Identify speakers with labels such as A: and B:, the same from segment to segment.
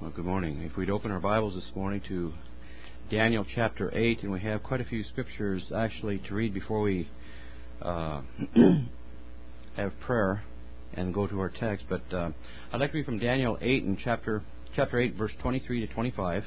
A: Well, good morning. If we'd open our Bibles this morning to Daniel chapter 8, and we have quite a few scriptures actually to read before we have prayer and go to our text. But I'd like to read from Daniel 8 and chapter 8, verse 23 to 25.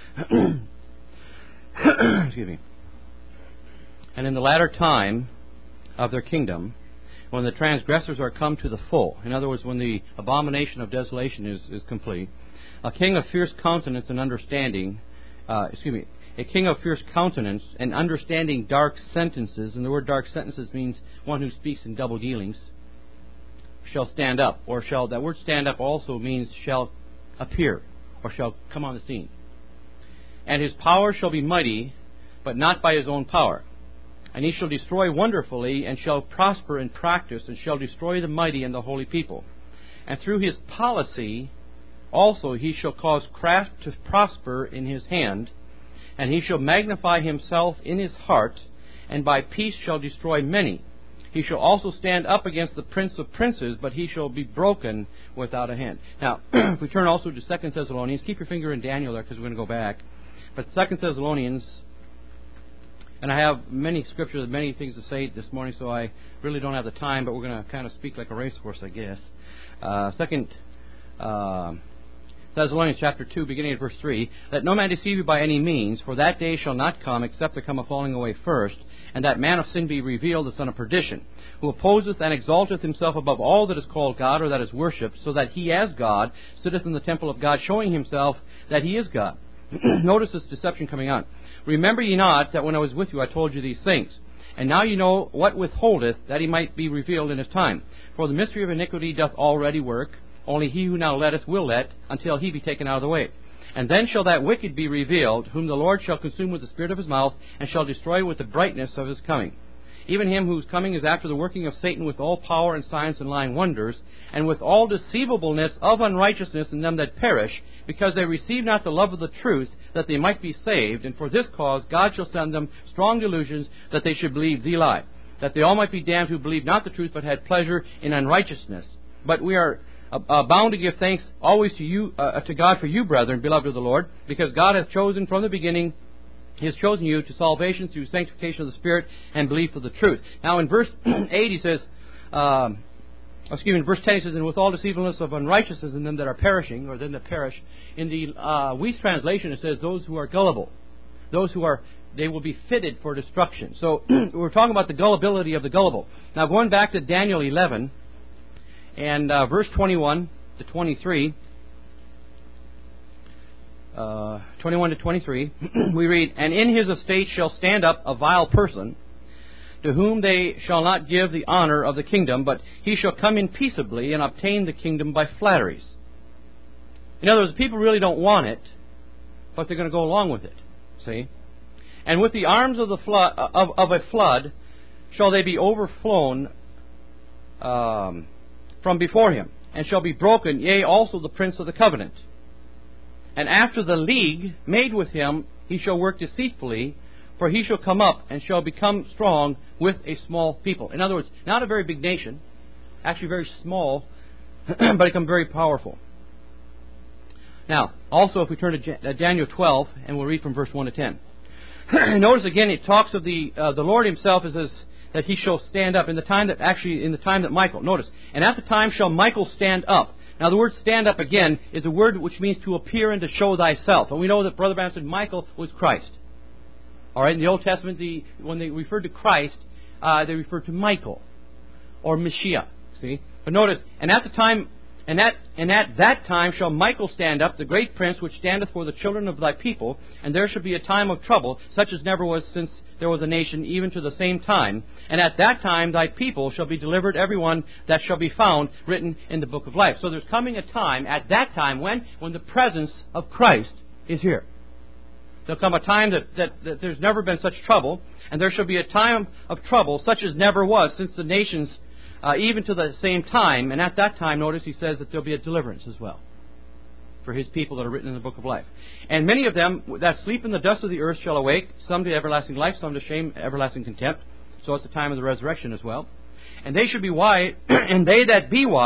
A: Excuse me. And in the latter time of their kingdom, when the transgressors are come to the full, in other words, when the abomination of desolation is complete, a king of fierce countenance and understanding, a king of fierce countenance and understanding dark sentences, and the word dark sentences means one who speaks in double dealings, shall stand up, or shall, that word stand up also means shall appear, or shall come on the scene. And his power shall be mighty, but not by his own power. And he shall destroy wonderfully, and shall prosper in practice, and shall destroy the mighty and the holy people. And through his policy also he shall cause craft to prosper in his hand, and he shall magnify himself in his heart, and by peace shall destroy many. He shall also stand up against the prince of princes, but he shall be broken without a hand. Now, if we turn also to 2 Thessalonians, keep your finger in Daniel there because we're going to go back. But 2 Thessalonians, and I have many scriptures, many things to say this morning, so I really don't have the time, but we're going to kind of speak like a racehorse, I guess. 2 Thessalonians chapter 2, beginning at verse 3, Let no man deceive you by any means, for that day shall not come, except there come a falling away first, and that man of sin be revealed, the son of perdition, who opposeth and exalteth himself above all that is called God or that is worshipped, so that he as God sitteth in the temple of God, showing himself that he is God. Notice this deception coming on. Remember ye not that when I was with you I told you these things? And now you know what withholdeth, that he might be revealed in his time. For the mystery of iniquity doth already work, only he who now letteth will let, until he be taken out of the way. And then shall that wicked be revealed, whom the Lord shall consume with the spirit of his mouth, and shall destroy with the brightness of his coming. Even him whose coming is after the working of Satan with all power and signs and lying wonders, and with all deceivableness of unrighteousness in them that perish, because they receive not the love of the truth, that they might be saved. And for this cause God shall send them strong delusions, that they should believe the lie, that they all might be damned who believed not the truth, but had pleasure in unrighteousness. But we are bound to give thanks always to God for you, brethren, beloved of the Lord, because God has chosen from the beginning, He has chosen you to salvation through sanctification of the Spirit and belief of the truth. Now in verse 8 he says, in verse 10 he says, And with all deceivableness of unrighteousness in them that are perishing, or them that perish. In the Wuest translation it says, those who are gullible. Those who are, they will be fitted for destruction. So we're talking about the gullibility of the gullible. Now going back to Daniel 11, and verse 21 to 23, 21 to 23, we read, And in his estate shall stand up a vile person, to whom they shall not give the honor of the kingdom, but he shall come in peaceably and obtain the kingdom by flatteries. In other words, the people really don't want it, but they're going to go along with it. See? And with the arms of the flood of a flood shall they be overflown from before him, and shall be broken, yea, also the prince of the covenant. And after the league made with him, he shall work deceitfully, for he shall come up and shall become strong with a small people. In other words, not a very big nation, actually very small, but become very powerful. Now, also if we turn to Daniel 12, and we'll read from verse 1 to 10. Notice again, it talks of the Lord himself as that he shall stand up in the time that Michael, notice, and at the time shall Michael stand up. Now the word stand up again is a word which means to appear and to show thyself. And we know that Brother Branham said Michael was Christ. Alright, in the Old Testament, when they referred to Christ, they referred to Michael, or Mashiach, see? But notice, and at that time shall Michael stand up, the great prince which standeth for the children of thy people, and there shall be a time of trouble, such as never was since there was a nation, even to the same time. And at that time thy people shall be delivered, every one that shall be found written in the book of life. So there's coming a time, at that time, when the presence of Christ is here. There'll come a time that there's never been such trouble, and there shall be a time of trouble, such as never was since the nations, even to the same time. And at that time, notice he says that there'll be a deliverance as well for his people that are written in the book of life. And many of them that sleep in the dust of the earth shall awake, some to everlasting life, some to shame, everlasting contempt. So it's the time of the resurrection as well. And they should be wise, and they that be wise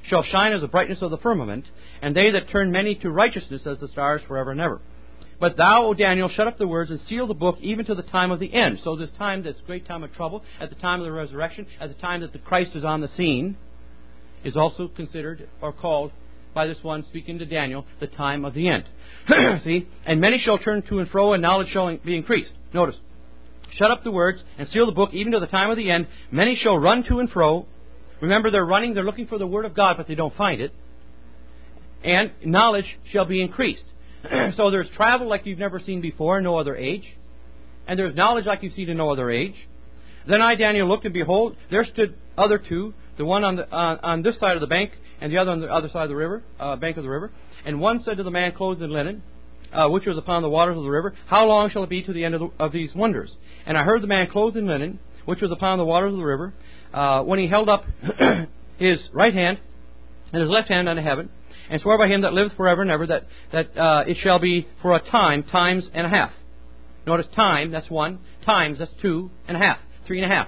A: shall shine as the brightness of the firmament, and they that turn many to righteousness as the stars forever and ever. But thou, O Daniel, shut up the words and seal the book even to the time of the end. So this time, this great time of trouble, at the time of the resurrection, at the time that the Christ is on the scene, is also considered or called by this one speaking to Daniel, the time of the end. See? And many shall turn to and fro, and knowledge shall be increased. Notice. Shut up the words and seal the book even to the time of the end. Many shall run to and fro. Remember, they're running, they're looking for the Word of God, but they don't find it. And knowledge shall be increased. So there's travel like you've never seen before in no other age. And there's knowledge like you've seen in no other age. Then I, Daniel, looked, and behold, there stood other two, the one on this side of the bank, and the other on the other side of the river, bank of the river. And one said to the man clothed in linen, which was upon the waters of the river, How long shall it be to the end of these wonders? And I heard the man clothed in linen, which was upon the waters of the river, when he held up his right hand and his left hand unto heaven, and swore by him that liveth forever and ever, that it shall be for a time, times and a half. Notice time, that's one. Times, that's 2 and a half. 3 and a half.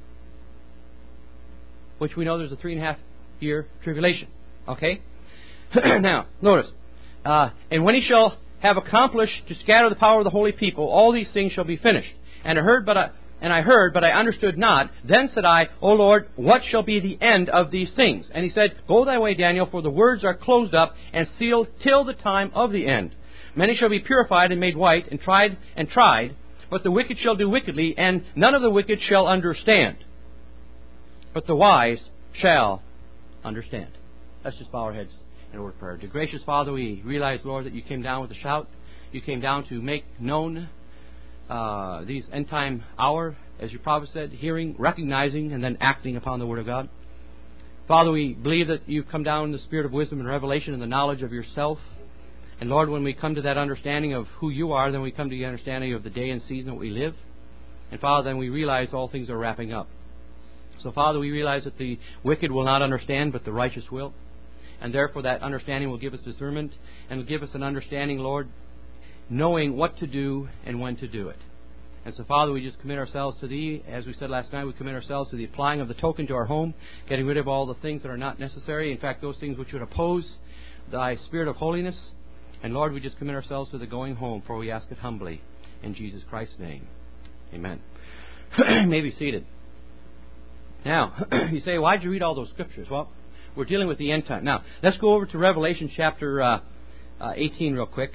A: Which we know there's a 3.5 year tribulation. Okay? Now, notice. And when he shall have accomplished to scatter the power of the holy people, all these things shall be finished. And I heard, but I understood not. Then said I, O Lord, what shall be the end of these things? And he said, Go thy way, Daniel, for the words are closed up and sealed till the time of the end. Many shall be purified and made white and tried, but the wicked shall do wickedly, and none of the wicked shall understand. But the wise shall understand. Let's just bow our heads in a word of prayer. Dear gracious Father, we realize, Lord, that you came down with a shout. You came down to make known these end time hour, as your prophet said, hearing, recognizing, and then acting upon the Word of God. Father, we believe that you've come down in the spirit of wisdom and revelation and the knowledge of yourself. And Lord, when we come to that understanding of who you are, then we come to the understanding of the day and season that we live. And Father, then we realize all things are wrapping up. So Father, we realize that the wicked will not understand, but the righteous will. And therefore that understanding will give us discernment and will give us an understanding, Lord, knowing what to do and when to do it. And so, Father, we just commit ourselves to Thee. As we said last night, we commit ourselves to the applying of the token to our home, getting rid of all the things that are not necessary. In fact, those things which would oppose Thy Spirit of holiness. And, Lord, we just commit ourselves to the going home, for we ask it humbly in Jesus Christ's name. Amen. You may be seated. Now, you say, why'd you read all those scriptures? Well, we're dealing with the end time. Now, let's go over to Revelation chapter 18 real quick.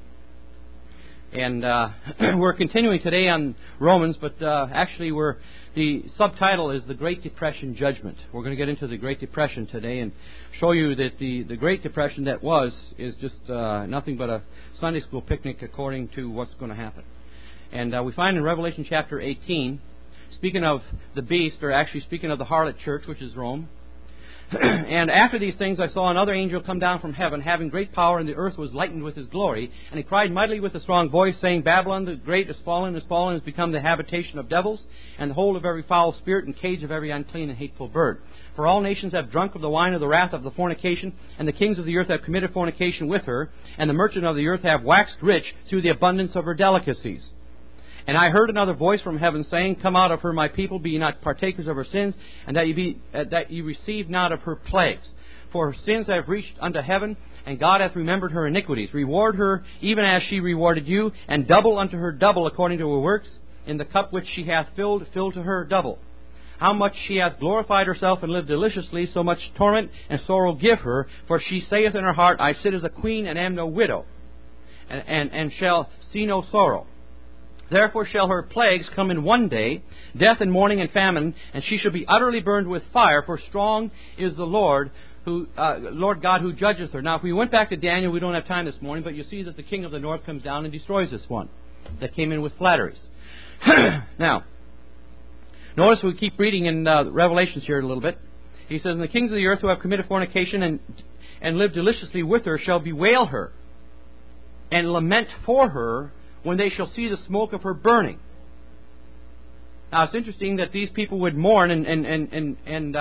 A: And we're continuing today on Romans, but actually the subtitle is The Great Depression Judgment. We're going to get into the Great Depression today and show you that the Great Depression that was is just nothing but a Sunday school picnic according to what's going to happen. And we find in Revelation chapter 18, speaking of the beast, or actually speaking of the harlot church, which is Rome, and after these things I saw another angel come down from heaven, having great power, and the earth was lightened with his glory. And he cried mightily with a strong voice, saying, Babylon the great is fallen, has become the habitation of devils, and the hold of every foul spirit, and cage of every unclean and hateful bird. For all nations have drunk of the wine of the wrath of the fornication, and the kings of the earth have committed fornication with her, and the merchants of the earth have waxed rich through the abundance of her delicacies. And I heard another voice from heaven saying, Come out of her, my people, be ye not partakers of her sins, and that ye receive not of her plagues. For her sins have reached unto heaven, and God hath remembered her iniquities. Reward her even as she rewarded you, and double unto her double according to her works. In the cup which she hath filled, fill to her double. How much she hath glorified herself and lived deliciously, so much torment and sorrow give her. For she saith in her heart, I sit as a queen and am no widow, and shall see no sorrow. Therefore shall her plagues come in one day, death and mourning and famine, and she shall be utterly burned with fire, for strong is the Lord God who judgeth her. Now, if we went back to Daniel, we don't have time this morning, but you see that the king of the north comes down and destroys this one that came in with flatteries. Now, notice we keep reading in Revelations here a little bit. He says, And the kings of the earth who have committed fornication and lived deliciously with her shall bewail her and lament for her when they shall see the smoke of her burning. Now, it's interesting that these people would mourn and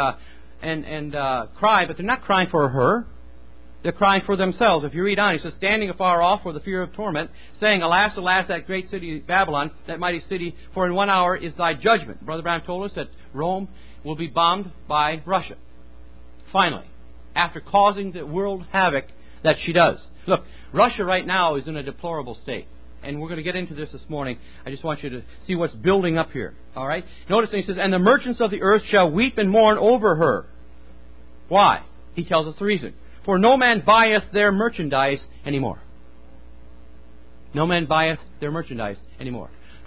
A: cry, but they're not crying for her. They're crying for themselves. If you read on, he says, Standing afar off for the fear of torment, saying, Alas, alas, that great city Babylon, that mighty city, for in 1 hour is thy judgment. Brother Branham told us that Rome will be bombed by Russia. Finally. after causing the world havoc that she does. Look, Russia right now is in a deplorable state. And we're going to get into this morning. I just want you to see what's building up here. All right? Notice he says, and the merchants of the earth shall weep and mourn over her. Why? He tells us the reason. For no man buyeth their merchandise anymore. No man buyeth their merchandise anymore.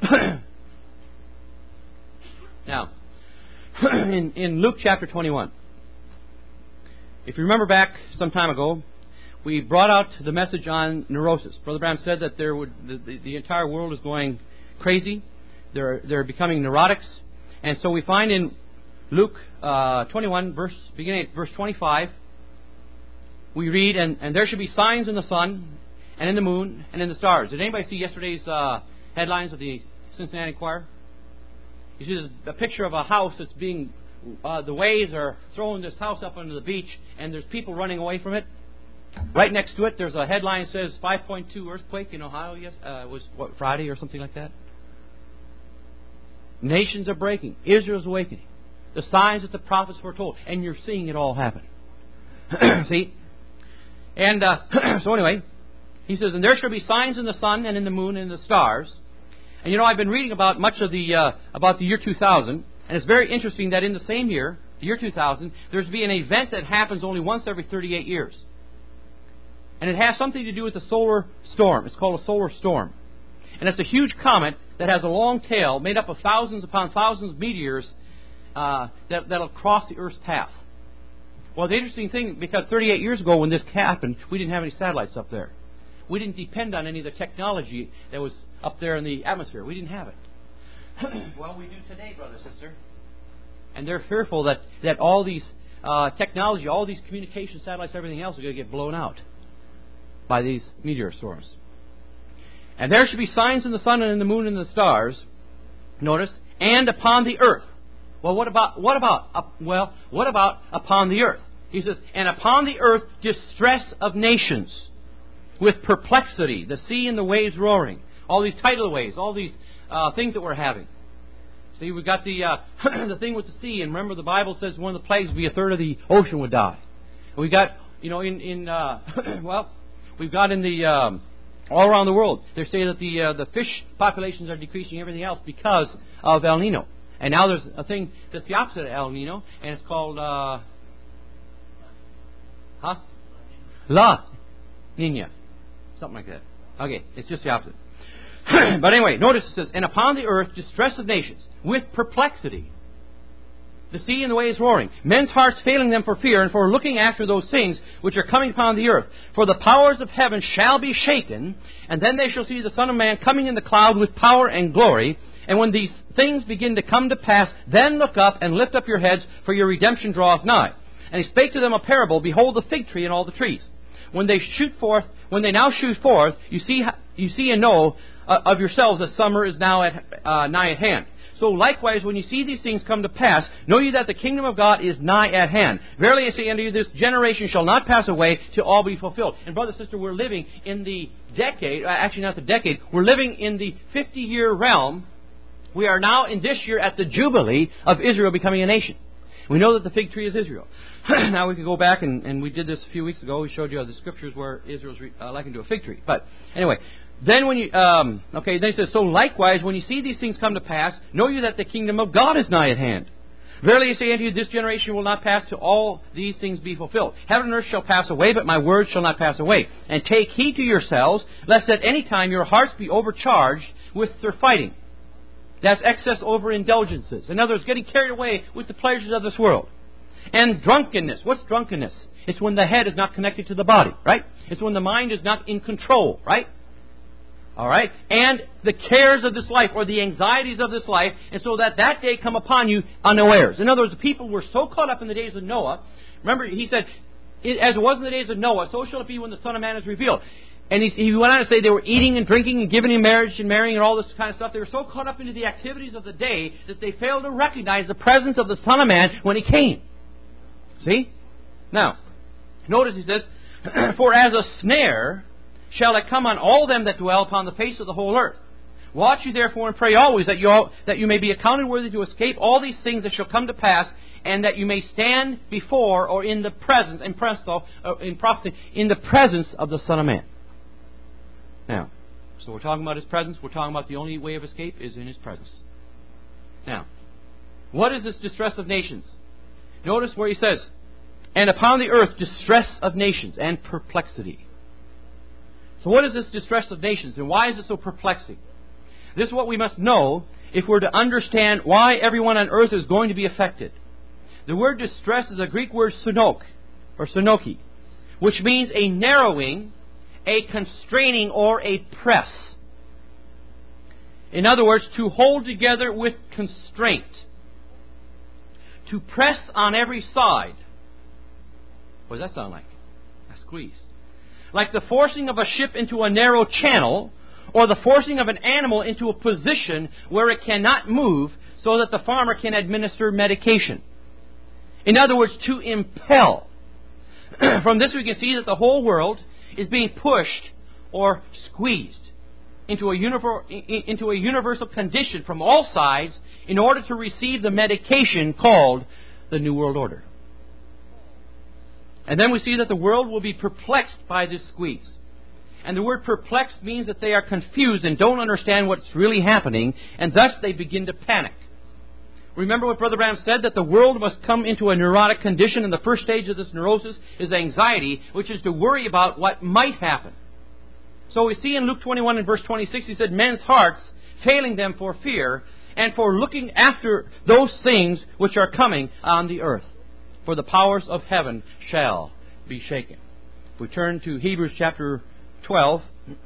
A: Now, in Luke chapter 21, if you remember back some time ago, we brought out the message on neurosis. Brother Branham said that the entire world is going crazy. They're becoming neurotics. And so we find in Luke 21, beginning at verse 25, we read, and there should be signs in the sun, and in the moon, and in the stars. Did anybody see yesterday's headlines of the Cincinnati Enquirer? You see there's a picture of a house that's being, the waves are throwing this house up onto the beach, and there's people running away from it. Right next to it, there's a headline that says 5.2 earthquake in Ohio. Yes, was Friday or something like that. Nations are breaking. Israel's awakening. The signs that the prophets foretold, and you're seeing it all happen. See, and so anyway, he says, and there shall be signs in the sun and in the moon and in the stars. And I've been reading about much of the about the year 2000, and it's very interesting that in the same year, the year 2000, there's to be an event that happens only once every 38 years. And it has something to do with the solar storm. It's called a solar storm. And it's a huge comet that has a long tail made up of thousands upon thousands of meteors that'll cross the Earth's path. Well, the interesting thing, because 38 years ago when this happened, we didn't have any satellites up there. We didn't depend on any of the technology that was up there in the atmosphere. We didn't have it. Well, we do today, brother, sister. And they're fearful that all these technology, all these communication satellites, everything else are going to get blown out by these meteor storms. And there should be signs in the sun and in the moon and the stars. Notice, and upon the earth. Well, what about upon the earth? He says, and upon the earth distress of nations, with perplexity, the sea and the waves roaring. All these tidal waves, all these things that we're having. See, we've got the the thing with the sea, and remember the Bible says one of the plagues would be a third of the ocean would die. And we got, we've got in the all around the world, they say that the fish populations are decreasing, everything else because of El Nino. And now there's a thing that's the opposite of El Nino, and it's called La Nina, something like that. Okay, it's just the opposite. But anyway, notice it says, and upon the earth distress of nations, with perplexity. The sea and the waves roaring, men's hearts failing them for fear and for looking after those things which are coming upon the earth. For the powers of heaven shall be shaken, and then they shall see the Son of Man coming in the cloud with power and glory. And when these things begin to come to pass, then look up and lift up your heads, for your redemption draweth nigh. And he spake to them a parable, behold the fig tree and all the trees. When they now shoot forth, you see and know of yourselves that summer is now nigh at hand. So likewise, when you see these things come to pass, know ye that the kingdom of God is nigh at hand. Verily I say unto you, this generation shall not pass away till all be fulfilled. And brother, sister, we're living in the decade, actually not the decade, we're living in the 50-year realm. We are now in this year at the Jubilee of Israel becoming a nation. We know that the fig tree is Israel. Now we can go back, and we did this a few weeks ago. We showed you the scriptures where Israel's likened to a fig tree. But anyway, then when you, then it says, so likewise, when you see these things come to pass, know you that the kingdom of God is nigh at hand. Verily I say unto you, this generation will not pass till all these things be fulfilled. Heaven and earth shall pass away, but my words shall not pass away. And take heed to yourselves, lest at any time your hearts be overcharged with their fighting. That's excess overindulgences. In other words, getting carried away with the pleasures of this world. And drunkenness. What's drunkenness? It's when the head is not connected to the body, right? It's when the mind is not in control, right? All right? And the cares of this life, or the anxieties of this life, and so that day come upon you unawares. In other words, the people were so caught up in the days of Noah. Remember, he said, as it was in the days of Noah, so shall it be when the Son of Man is revealed. And he went on to say they were eating and drinking and giving in marriage and marrying and all this kind of stuff. They were so caught up into the activities of the day that they failed to recognize the presence of the Son of Man when He came. See? Now, notice he says, for as a snare shall it come on all them that dwell upon the face of the whole earth. Watch you therefore and pray always that you may be accounted worthy to escape all these things that shall come to pass, and that you may stand before or in the presence, in prophecy, in the presence of the Son of Man. Now, so we're talking about His presence. We're talking about the only way of escape is in His presence. Now, what is this distress of nations? Notice where He says, and upon the earth distress of nations and perplexity. So what is this distress of nations, and why is it so perplexing? This is what we must know if we're to understand why everyone on earth is going to be affected. The word distress is a Greek word synok, or synoki, which means a narrowing, a constraining, or a press. In other words, to hold together with constraint. To press on every side. What does that sound like? A squeeze. Like the forcing of a ship into a narrow channel, or the forcing of an animal into a position where it cannot move so that the farmer can administer medication. In other words, to impel. From this we can see that the whole world is being pushed or squeezed into a universal condition from all sides in order to receive the medication called the New World Order. And then we see that the world will be perplexed by this squeeze. And the word perplexed means that they are confused and don't understand what's really happening, and thus they begin to panic. Remember what Brother Branham said, that the world must come into a neurotic condition, and the first stage of this neurosis is anxiety, which is to worry about what might happen. So we see in Luke 21 and verse 26, he said, men's hearts failing them for fear, and for looking after those things which are coming on the earth. For the powers of heaven shall be shaken. If we turn to Hebrews chapter 12,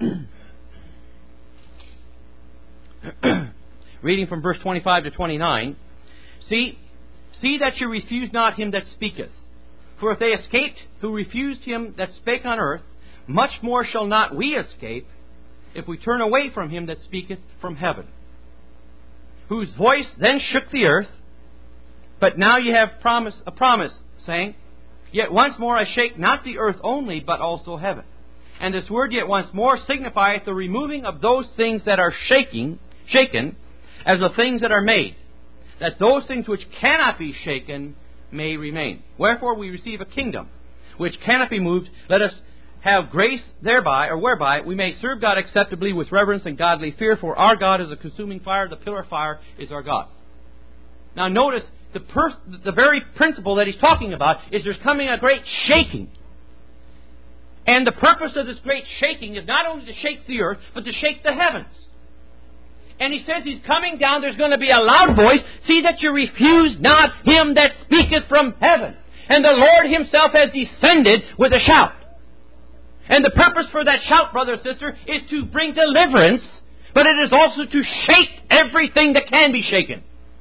A: reading from verse 25 to 29, See that you refuse not him that speaketh. For if they escaped who refused him that spake on earth, much more shall not we escape, if we turn away from him that speaketh from heaven. Whose voice then shook the earth, but now ye have a promise, saying, Yet once more I shake not the earth only, but also heaven. And this word yet once more signifieth the removing of those things that are shaken, as the things that are made, that those things which cannot be shaken may remain. Wherefore we receive a kingdom which cannot be moved. Let us have grace thereby, or whereby we may serve God acceptably with reverence and godly fear, for our God is a consuming fire, the pillar of fire is our God. Now notice, the very principle that he's talking about is there's coming a great shaking. And the purpose of this great shaking is not only to shake the earth, but to shake the heavens. And he says he's coming down, there's going to be a loud voice, See that you refuse not him that speaketh from heaven. And the Lord himself has descended with a shout. And the purpose for that shout, brother and sister, is to bring deliverance, but it is also to shake everything that can be shaken.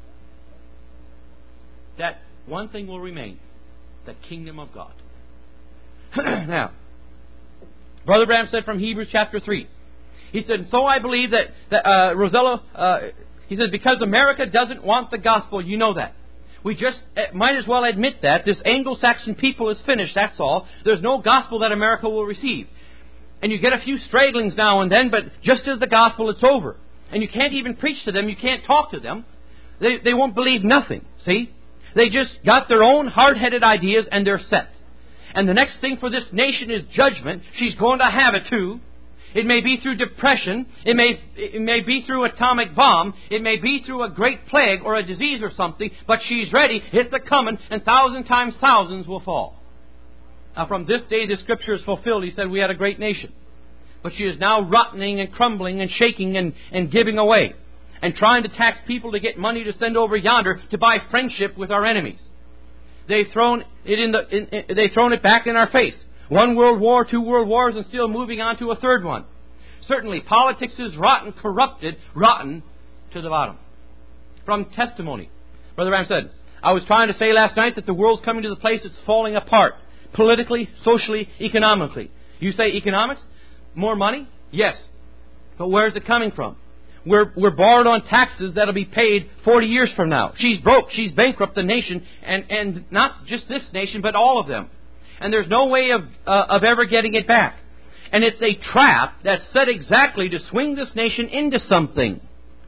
A: That one thing will remain, the kingdom of God. Now, Brother Branham said from Hebrews chapter 3, he said, so I believe that Rosello, he said, because America doesn't want the gospel, you know that. We just might as well admit that. This Anglo-Saxon people is finished, that's all. There's no gospel that America will receive. And you get a few stragglings now and then, but just as the gospel, it's over. And you can't even preach to them, you can't talk to them. They won't believe nothing, see? They just got their own hard-headed ideas and they're set. And the next thing for this nation is judgment. She's going to have it too. It may be through depression. It may be through atomic bomb. It may be through a great plague or a disease or something. But she's ready. It's a-coming, and 1,000 times thousands will fall. Now from this day the Scripture is fulfilled. He said we had a great nation. But she is now rotting and crumbling and shaking and giving away. And trying to tax people to get money to send over yonder to buy friendship with our enemies. They've thrown it back in our face. 1 world war, 2 world wars, and still moving on to a third one. Certainly, politics is rotten, corrupted, rotten to the bottom. From testimony, Brother Ram said, I was trying to say last night that the world's coming to the place it's falling apart. Politically, socially, economically. You say economics? More money? Yes. But where's it coming from? We're borrowed on taxes that'll be paid 40 years from now. She's broke. She's bankrupt the nation, and not just this nation, but all of them. And there's no way of ever getting it back. And it's a trap that's set exactly to swing this nation into something.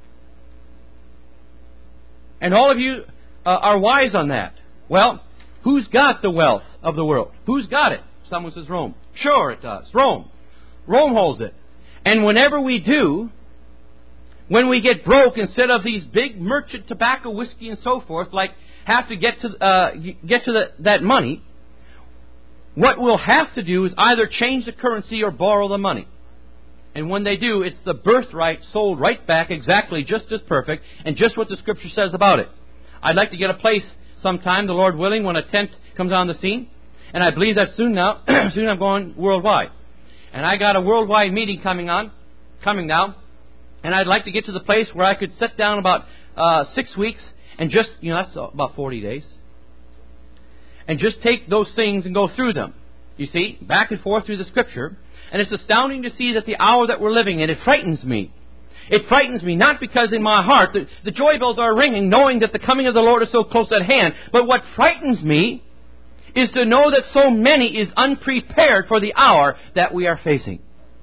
A: And all of you are wise on that. Well, who's got the wealth of the world? Who's got it? Someone says Rome. Sure it does. Rome. Rome holds it. And whenever we do, when we get broke, instead of these big merchant tobacco, whiskey, and so forth, like have to get to that money, what we'll have to do is either change the currency or borrow the money. And when they do, it's the birthright sold right back exactly just as perfect and just what the Scripture says about it. I'd like to get a place sometime, the Lord willing, when a tent comes on the scene. And I believe that soon now, soon I'm going worldwide. And I got a worldwide meeting coming now. And I'd like to get to the place where I could sit down about 6 weeks and just, that's about 40 days. And just take those things and go through them. You see, back and forth through the Scripture. And it's astounding to see that the hour that we're living in, it frightens me. It frightens me, not because in my heart the joy bells are ringing, knowing that the coming of the Lord is so close at hand. But what frightens me is to know that so many is unprepared for the hour that we are facing.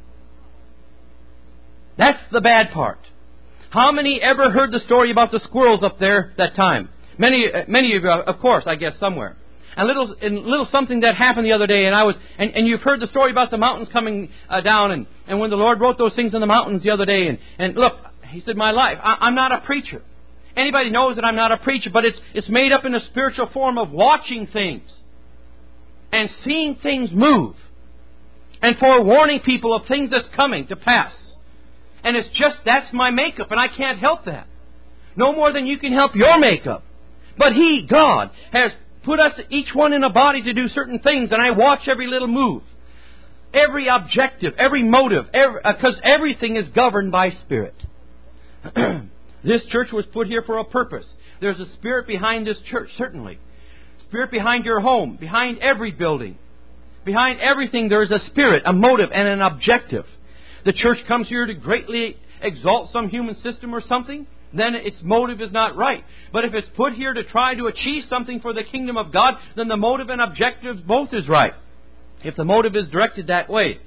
A: That's the bad part. How many ever heard the story about the squirrels up there that time? Many of you, of course, I guess, somewhere. And little something that happened the other day, and you've heard the story about the mountains coming down, and when the Lord wrote those things in the mountains the other day, and look, He said, my life, I'm not a preacher. Anybody knows that I'm not a preacher, but it's made up in a spiritual form of watching things and seeing things move and forewarning people of things that's coming to pass. And that's my makeup, and I can't help that. No more than you can help your makeup. But He, God, has put us each one in a body to do certain things, and I watch every little move, every objective, every motive, because everything is governed by Spirit. This church was put here for a purpose. There's a Spirit behind this church, certainly. Spirit behind your home, behind every building. Behind everything there is a Spirit, a motive, and an objective. The church comes here to greatly exalt some human system or something, then its motive is not right. But if it's put here to try to achieve something for the kingdom of God, then the motive and objective both is right. If the motive is directed that way.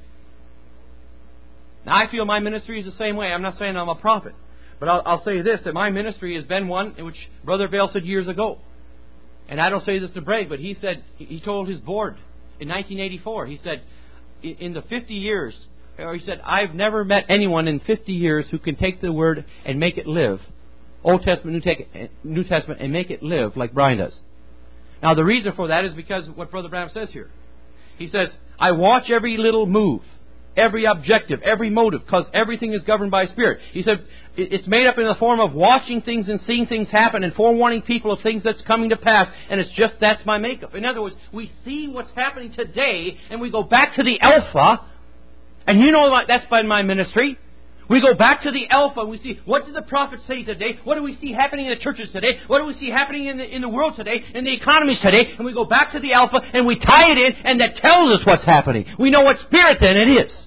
A: Now, I feel my ministry is the same way. I'm not saying I'm a prophet. But I'll say this, that my ministry has been one in which Brother Vail said years ago. And I don't say this to brag, but he told his board in 1984, he said, in the 50 years, or he said, I've never met anyone in 50 years who can take the Word and make it live. Old Testament, New Testament, and make it live like Brian does. Now, the reason for that is because of what Brother Branham says here. He says, I watch every little move, every objective, every motive, because everything is governed by Spirit. He said, it's made up in the form of watching things and seeing things happen and forewarning people of things that's coming to pass. And that's my makeup. In other words, we see what's happening today, and we go back to the Alpha. And that's been my ministry. We go back to the Alpha and we see, what did the prophets say today? What do we see happening in the churches today? What do we see happening in the world today? In the economies today? And we go back to the Alpha and we tie it in, and that tells us what's happening. We know what spirit then it is.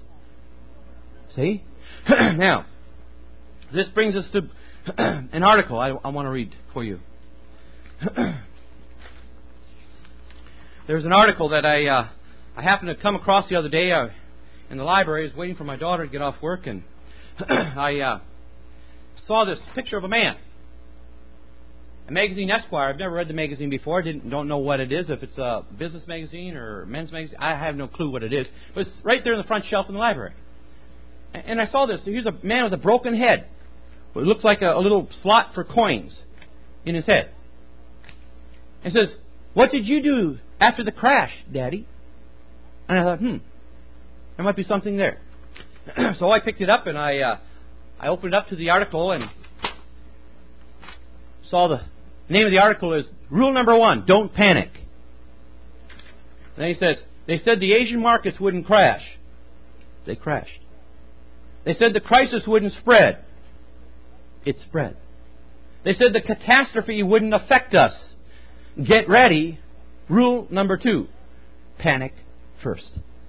A: See? Now, this brings us to an article I want to read for you. There's an article that I happened to come across the other day in the library. I was waiting for my daughter to get off work, and I saw this picture of a man. A magazine, Esquire. I've never read the magazine before. Don't know what it is, if it's a business magazine or men's magazine. I have no clue what it is. But it's right there in the front shelf in the library. And I saw this. Here's a man with a broken head. It looks like a little slot for coins in his head. It says, what did you do after the crash, Daddy? And I thought, there might be something there. So I picked it up and I opened it up to the article and saw the name of the article is Rule Number 1, Don't Panic. And then he says, they said the Asian markets wouldn't crash. They crashed. They said the crisis wouldn't spread. It spread. They said the catastrophe wouldn't affect us. Get ready. Rule number 2, panic first.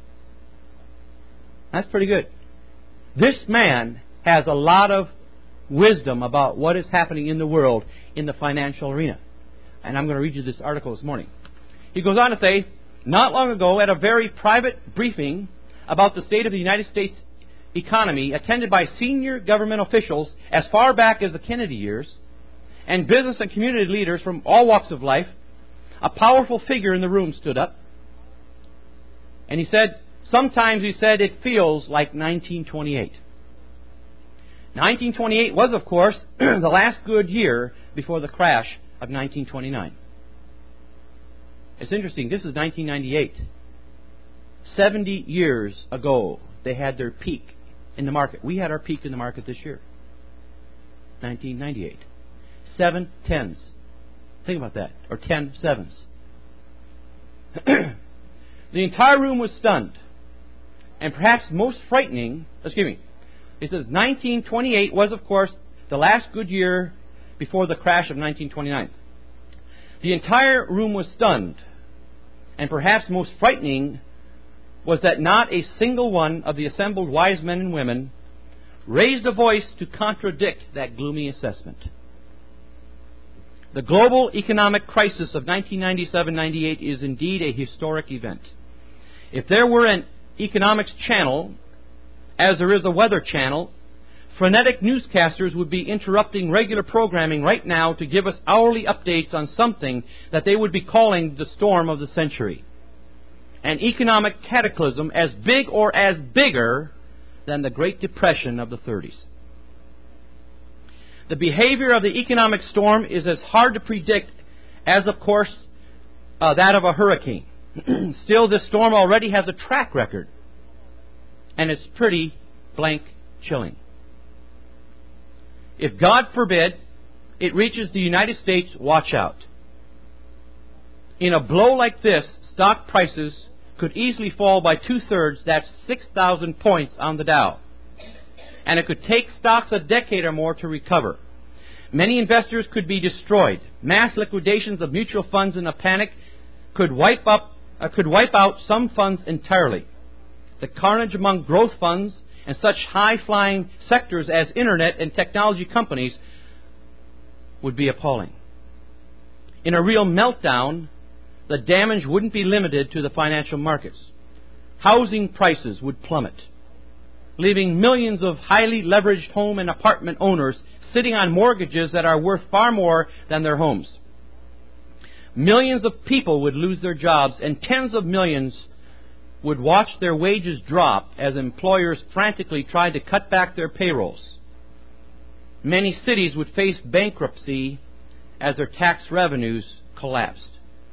A: That's pretty good. This man has a lot of wisdom about what is happening in the world in the financial arena. And I'm going to read you this article this morning. He goes on to say, not long ago at a very private briefing about the state of the United States economy, attended by senior government officials as far back as the Kennedy years, and business and community leaders from all walks of life, a powerful figure in the room stood up. And he said, sometimes he said, it feels like 1928. 1928 was, of course, the last good year before the crash of 1929. It's interesting, this is 1998. 70 years ago, they had their peak in the market. We had our peak in the market this year. 1998. 7 tens. Think about that. Or 10 sevens. The entire room was stunned. And perhaps most frightening, it says 1928 was, of course, the last good year before the crash of 1929. The entire room was stunned. And perhaps most frightening was that not a single one of the assembled wise men and women raised a voice to contradict that gloomy assessment. The global economic crisis of 1997-98 is indeed a historic event. If there were an economics channel, as there is a weather channel, frenetic newscasters would be interrupting regular programming right now to give us hourly updates on something that they would be calling the storm of the century. An economic cataclysm as big or as bigger than the Great Depression of the 30s. The behavior of the economic storm is as hard to predict as, of course, that of a hurricane. Still, this storm already has a track record, and it's pretty blank chilling. If, God forbid, it reaches the United States, watch out. In a blow like this, stock prices could easily fall by 2/3, that's 6,000 points on the Dow. And it could take stocks a decade or more to recover. Many investors could be destroyed. Mass liquidations of mutual funds in a panic could wipe out some funds entirely. The carnage among growth funds and such high-flying sectors as internet and technology companies would be appalling. In a real meltdown, the damage wouldn't be limited to the financial markets. Housing prices would plummet, leaving millions of highly leveraged home and apartment owners sitting on mortgages that are worth far more than their homes. Millions of people would lose their jobs, and tens of millions would watch their wages drop as employers frantically tried to cut back their payrolls. Many cities would face bankruptcy as their tax revenues collapsed.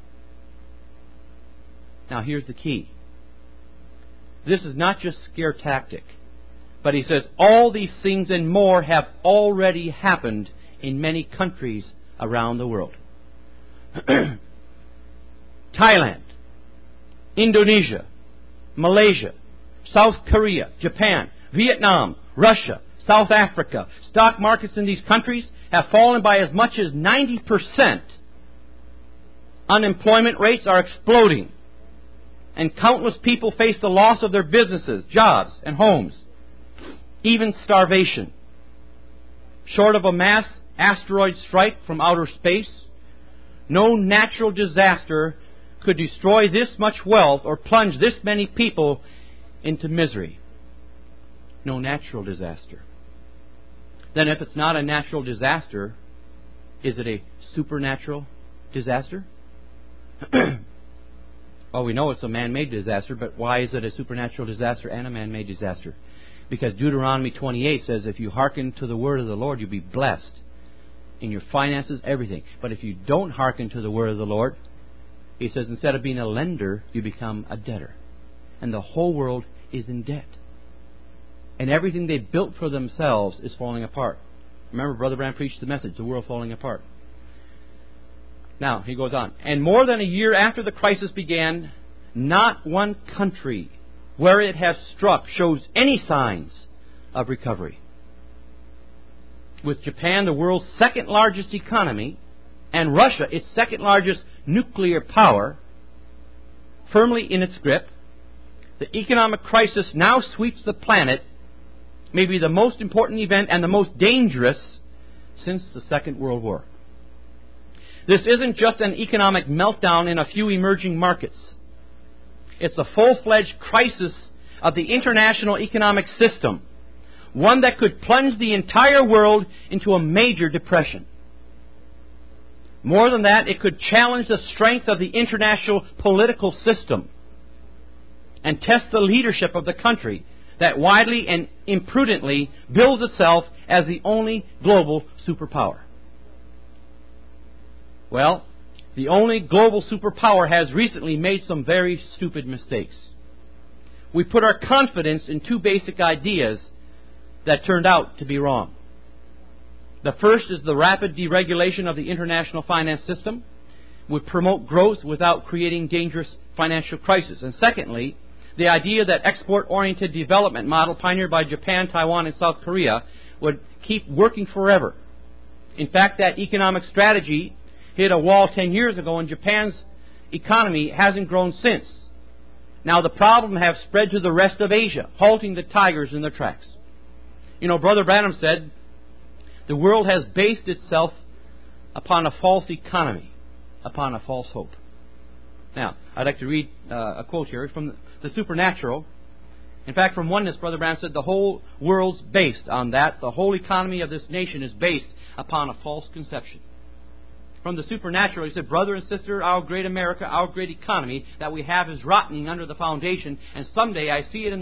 A: Now here's the key. This is not just scare tactic, but he says all these things and more have already happened in many countries around the world. Thailand, Indonesia, Malaysia, South Korea, Japan, Vietnam, Russia, South Africa. Stock markets in these countries have fallen by as much as 90%. Unemployment rates are exploding, and countless people face the loss of their businesses, jobs, and homes. Even starvation. Short of a mass asteroid strike from outer space, no natural disaster could destroy this much wealth or plunge this many people into misery. No natural disaster. Then if it's not a natural disaster, is it a supernatural disaster? Well, we know it's a man-made disaster, but why is it a supernatural disaster and a man-made disaster? Because Deuteronomy 28 says if you hearken to the word of the Lord, you'll be blessed in your finances, everything. But if you don't hearken to the word of the Lord, he says instead of being a lender, you become a debtor. And the whole world is in debt. And everything they built for themselves is falling apart. Remember, Brother Branham preached the message, the world falling apart. Now, he goes on. And more than a year after the crisis began, not one country where it has struck shows any signs of recovery. With Japan, the world's second largest economy, and Russia, its second largest nuclear power, firmly in its grip, the economic crisis now sweeps the planet, maybe the most important event and the most dangerous since the Second World War. This isn't just an economic meltdown in a few emerging markets. It's a full-fledged crisis of the international economic system, one that could plunge the entire world into a major depression. More than that, it could challenge the strength of the international political system and test the leadership of the country that widely and imprudently bills itself as the only global superpower. Well, the only global superpower has recently made some very stupid mistakes. We put our confidence in two basic ideas that turned out to be wrong. The first is the rapid deregulation of the international finance system would promote growth without creating dangerous financial crisis. And secondly, the idea that export-oriented development model pioneered by Japan, Taiwan, and South Korea would keep working forever. In fact, that economic strategy hit a wall 10 years ago, and Japan's economy hasn't grown since. Now the problem has spread to the rest of Asia, halting the tigers in their tracks. You know, Brother Branham said, the world has based itself upon a false economy, upon a false hope. Now, I'd like to read a quote here from the Supernatural. In fact, from Oneness, Brother Branham said, the whole world's based on that. The whole economy of this nation is based upon a false conception. From the Supernatural, he said, brother and sister, our great America, our great economy that we have is rotting under the foundation, and someday I see it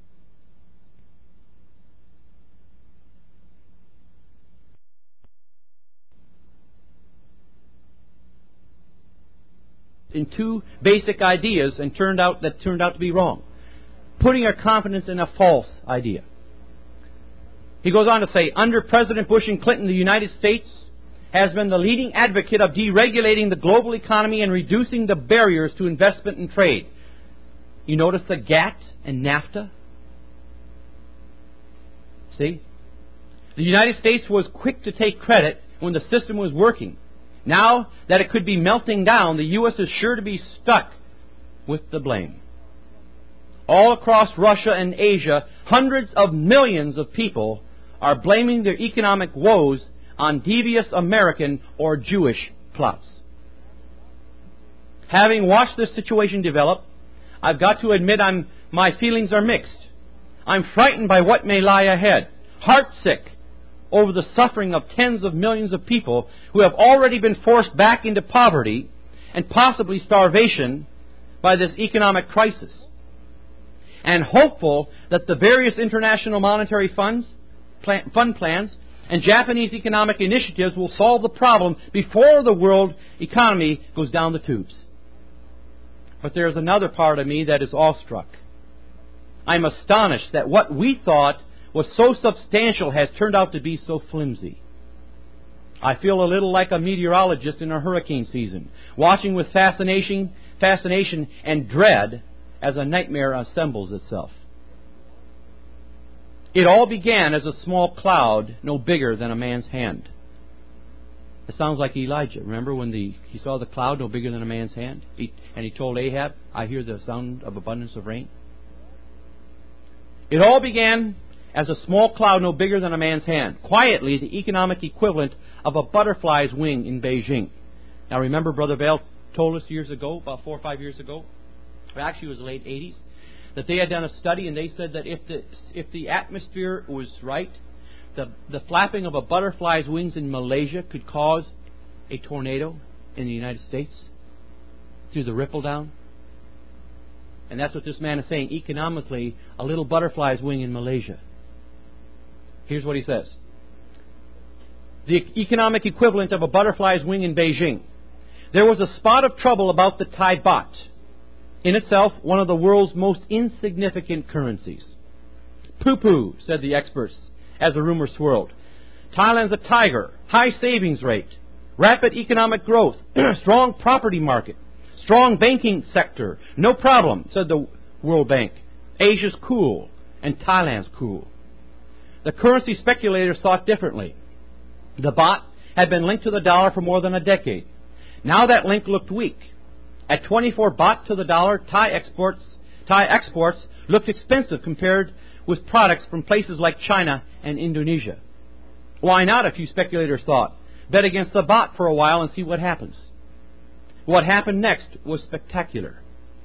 A: in two basic ideas and turned out to be wrong. Putting our confidence in a false idea. He goes on to say, under President Bush and Clinton, the United States has been the leading advocate of deregulating the global economy and reducing the barriers to investment and trade. You notice the GATT and NAFTA? See? The United States was quick to take credit when the system was working. Now that it could be melting down, the U.S. is sure to be stuck with the blame. All across Russia and Asia, hundreds of millions of people are blaming their economic woes on devious American or Jewish plots. Having watched this situation develop, I've got to admit my feelings are mixed. I'm frightened by what may lie ahead, heartsick over the suffering of tens of millions of people who have already been forced back into poverty and possibly starvation by this economic crisis, and hopeful that the various international monetary fund plans and Japanese economic initiatives will solve the problem before the world economy goes down the tubes. But there's another part of me that is awestruck. I'm astonished that what we thought was so substantial has turned out to be so flimsy. I feel a little like a meteorologist in a hurricane season, watching with fascination and dread as a nightmare assembles itself. It all began as a small cloud no bigger than a man's hand. It sounds like Elijah. Remember when he saw the cloud no bigger than a man's hand? And he told Ahab, I hear the sound of abundance of rain. It all began as a small cloud no bigger than a man's hand. Quietly, the economic equivalent of a butterfly's wing in Beijing. Now remember, Brother Bell told us years ago, about 4 or 5 years ago, actually it was the late 80s, that they had done a study and they said that if the atmosphere was right, the flapping of a butterfly's wings in Malaysia could cause a tornado in the United States through the ripple down. And that's what this man is saying. Economically, a little butterfly's wing in Malaysia. Here's what he says. The economic equivalent of a butterfly's wing in Beijing. There was a spot of trouble about the Thai baht. In itself, one of the world's most insignificant currencies. Poo-poo, said the experts, as the rumor swirled. Thailand's a tiger, high savings rate, rapid economic growth, strong property market, strong banking sector. No problem, said the World Bank. Asia's cool, and Thailand's cool. The currency speculators thought differently. The baht had been linked to the dollar for more than a decade. Now that link looked weak. At 24 baht to the dollar, Thai exports looked expensive compared with products from places like China and Indonesia. Why not, a few speculators thought. Bet against the baht for a while and see what happens. What happened next was spectacular.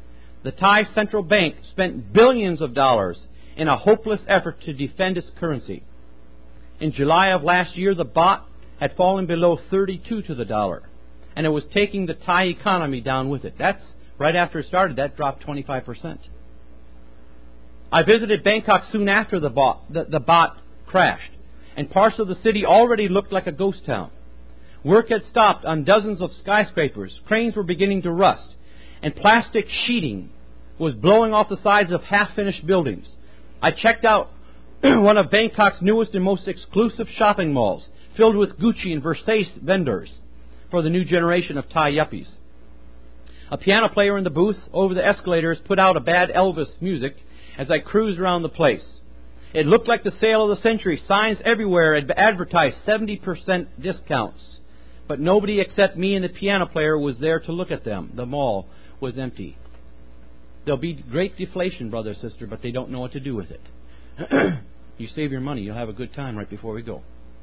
A: the Thai central bank spent billions of dollars in a hopeless effort to defend its currency. In July of last year, the baht had fallen below 32 to the dollar, and it was taking the Thai economy down with it. That's right after it started, that dropped 25%. I visited Bangkok soon after the baht crashed, and parts of the city already looked like a ghost town. Work had stopped on dozens of skyscrapers. Cranes were beginning to rust, and plastic sheeting was blowing off the sides of half-finished buildings. I checked out one of Bangkok's newest and most exclusive shopping malls, filled with Gucci and Versace vendors for the new generation of Thai yuppies. A piano player in the booth over the escalators put out a bad Elvis music as I cruised around the place. It looked like the sale of the century. Signs everywhere advertised 70% discounts. But nobody except me and the piano player was there to look at them. The mall was empty. There'll be great deflation, brother, sister, but they don't know what to do with it. You save your money. You'll have a good time right before we go.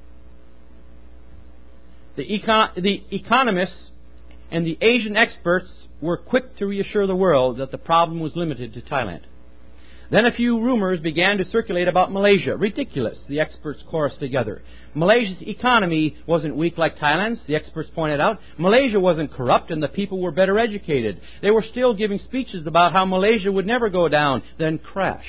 A: The economists and the Asian experts were quick to reassure the world that the problem was limited to Thailand. Then a few rumors began to circulate about Malaysia. Ridiculous, the experts chorused together. Malaysia's economy wasn't weak like Thailand's, the experts pointed out. Malaysia wasn't corrupt and the people were better educated. They were still giving speeches about how Malaysia would never go down, then crash.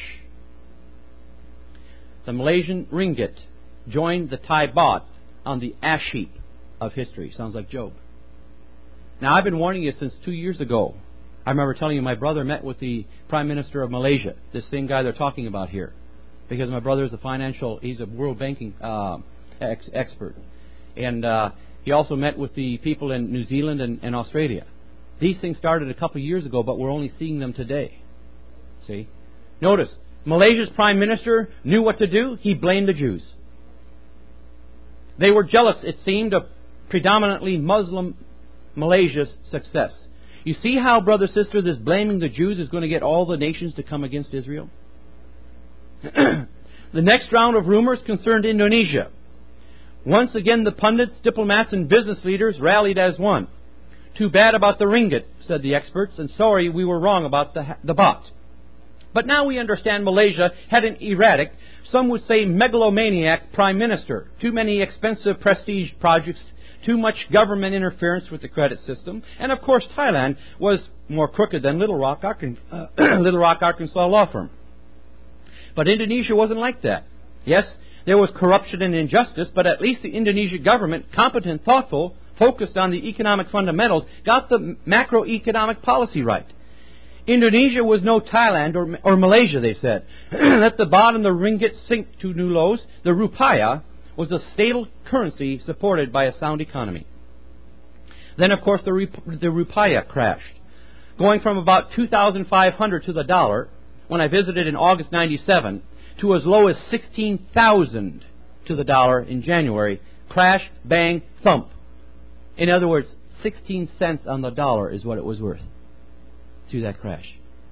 A: The Malaysian ringgit joined the Thai baht on the ash heap of history. Sounds like Job. Now, I've been warning you since 2 years ago. I remember telling you my brother met with the Prime Minister of Malaysia, this same guy they're talking about here, because my brother is he's a world banking expert. And he also met with the people in New Zealand and Australia. These things started a couple of years ago, but we're only seeing them today. See? Notice, Malaysia's Prime Minister knew what to do. He blamed the Jews. They were jealous, it seemed, of predominantly Muslim Malaysia's success. You see how, brother, sister, this blaming the Jews is going to get all the nations to come against Israel? The next round of rumors concerned Indonesia. Once again, the pundits, diplomats, and business leaders rallied as one. Too bad about the ringgit, said the experts, and sorry we were wrong about the baht. But now we understand Malaysia had an erratic, some would say megalomaniac, prime minister. Too many expensive prestige projects, too much government interference with the credit system, and of course Thailand was more crooked than Little Rock, Arkansas law firm. But Indonesia wasn't like that. Yes, there was corruption and injustice, but at least the Indonesian government, competent, thoughtful, focused on the economic fundamentals, got the macroeconomic policy right. Indonesia was no Thailand or Malaysia, they said. Let the baht and the ringgit sink to new lows. The rupiah was a stable currency supported by a sound economy. Then, of course, the rupiah crashed, going from about 2,500 to the dollar when I visited in August 97 to as low as 16,000 to the dollar in January. Crash, bang, thump. In other words, 16 cents on the dollar is what it was worth to that crash.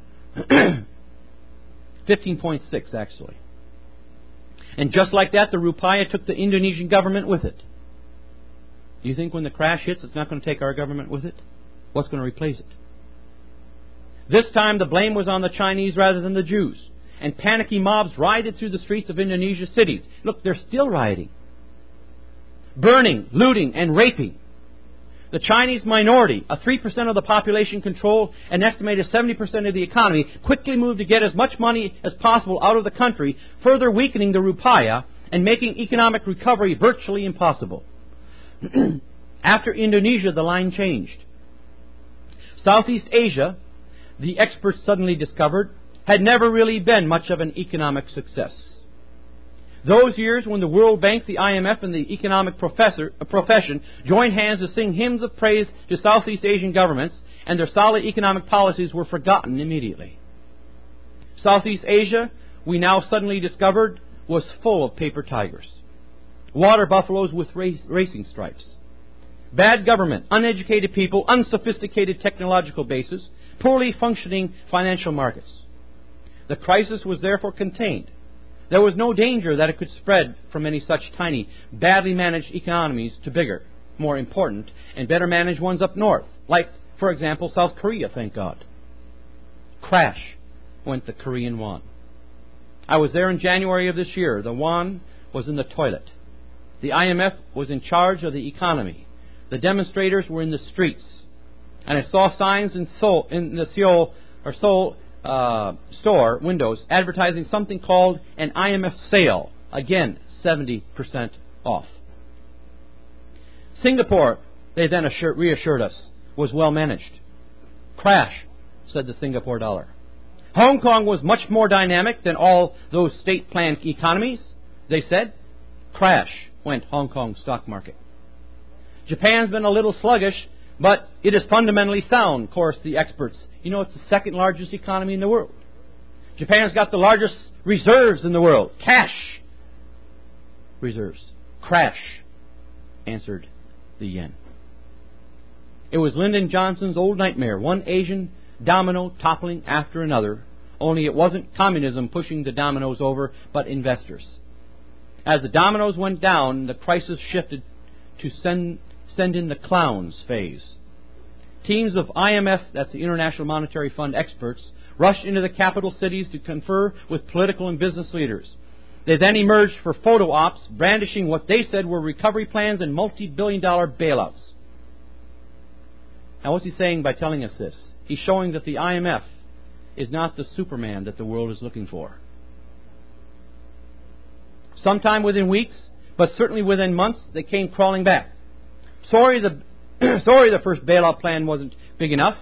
A: 15.6 actually. And just like that, the rupiah took the Indonesian government with it. Do you think when the crash hits, it's not going to take our government with it? What's going to replace it? This time, the blame was on the Chinese rather than the Jews. And panicky mobs rioted through the streets of Indonesia's cities. Look, they're still rioting. Burning, looting, and raping. The Chinese minority, a 3% of the population control an estimated 70% of the economy, quickly moved to get as much money as possible out of the country, further weakening the rupiah and making economic recovery virtually impossible. After Indonesia, the line changed. Southeast Asia, the experts suddenly discovered, had never really been much of an economic success. Those years when the World Bank, the IMF, and the economic profession joined hands to sing hymns of praise to Southeast Asian governments, and their solid economic policies were forgotten immediately. Southeast Asia, we now suddenly discovered, was full of paper tigers. Water buffaloes with racing stripes. Bad government, uneducated people, unsophisticated technological bases, poorly functioning financial markets. The crisis was therefore contained. There was no danger that it could spread from any such tiny, badly managed economies to bigger, more important, and better managed ones up north, like, for example, South Korea, thank God. Crash went the Korean won. I was there in January of this year. The won was in the toilet. The IMF was in charge of the economy. The demonstrators were in the streets. And I saw signs in the Seoul store windows advertising something called an IMF sale. Again, 70% off. Singapore, they then reassured us, was well managed. Crash, said the Singapore dollar. Hong Kong was much more dynamic than all those state-planned economies, they said. Crash went Hong Kong stock market. Japan's been a little sluggish, but it is fundamentally sound, chorused the experts. You know, it's the second largest economy in the world. Japan's got the largest reserves in the world. Cash reserves. Crash, answered the yen. It was Lyndon Johnson's old nightmare, one Asian domino toppling after another, only it wasn't communism pushing the dominoes over, but investors. As the dominoes went down, the crisis shifted to send in the clowns phase. Teams of IMF, that's the International Monetary Fund experts, rushed into the capital cities to confer with political and business leaders. They then emerged for photo ops, brandishing what they said were recovery plans and multi-billion-dollar bailouts. Now, what's he saying by telling us this? He's showing that the IMF is not the Superman that the world is looking for. Sometime within weeks, but certainly within months, they came crawling back. Sorry, the first bailout plan wasn't big enough,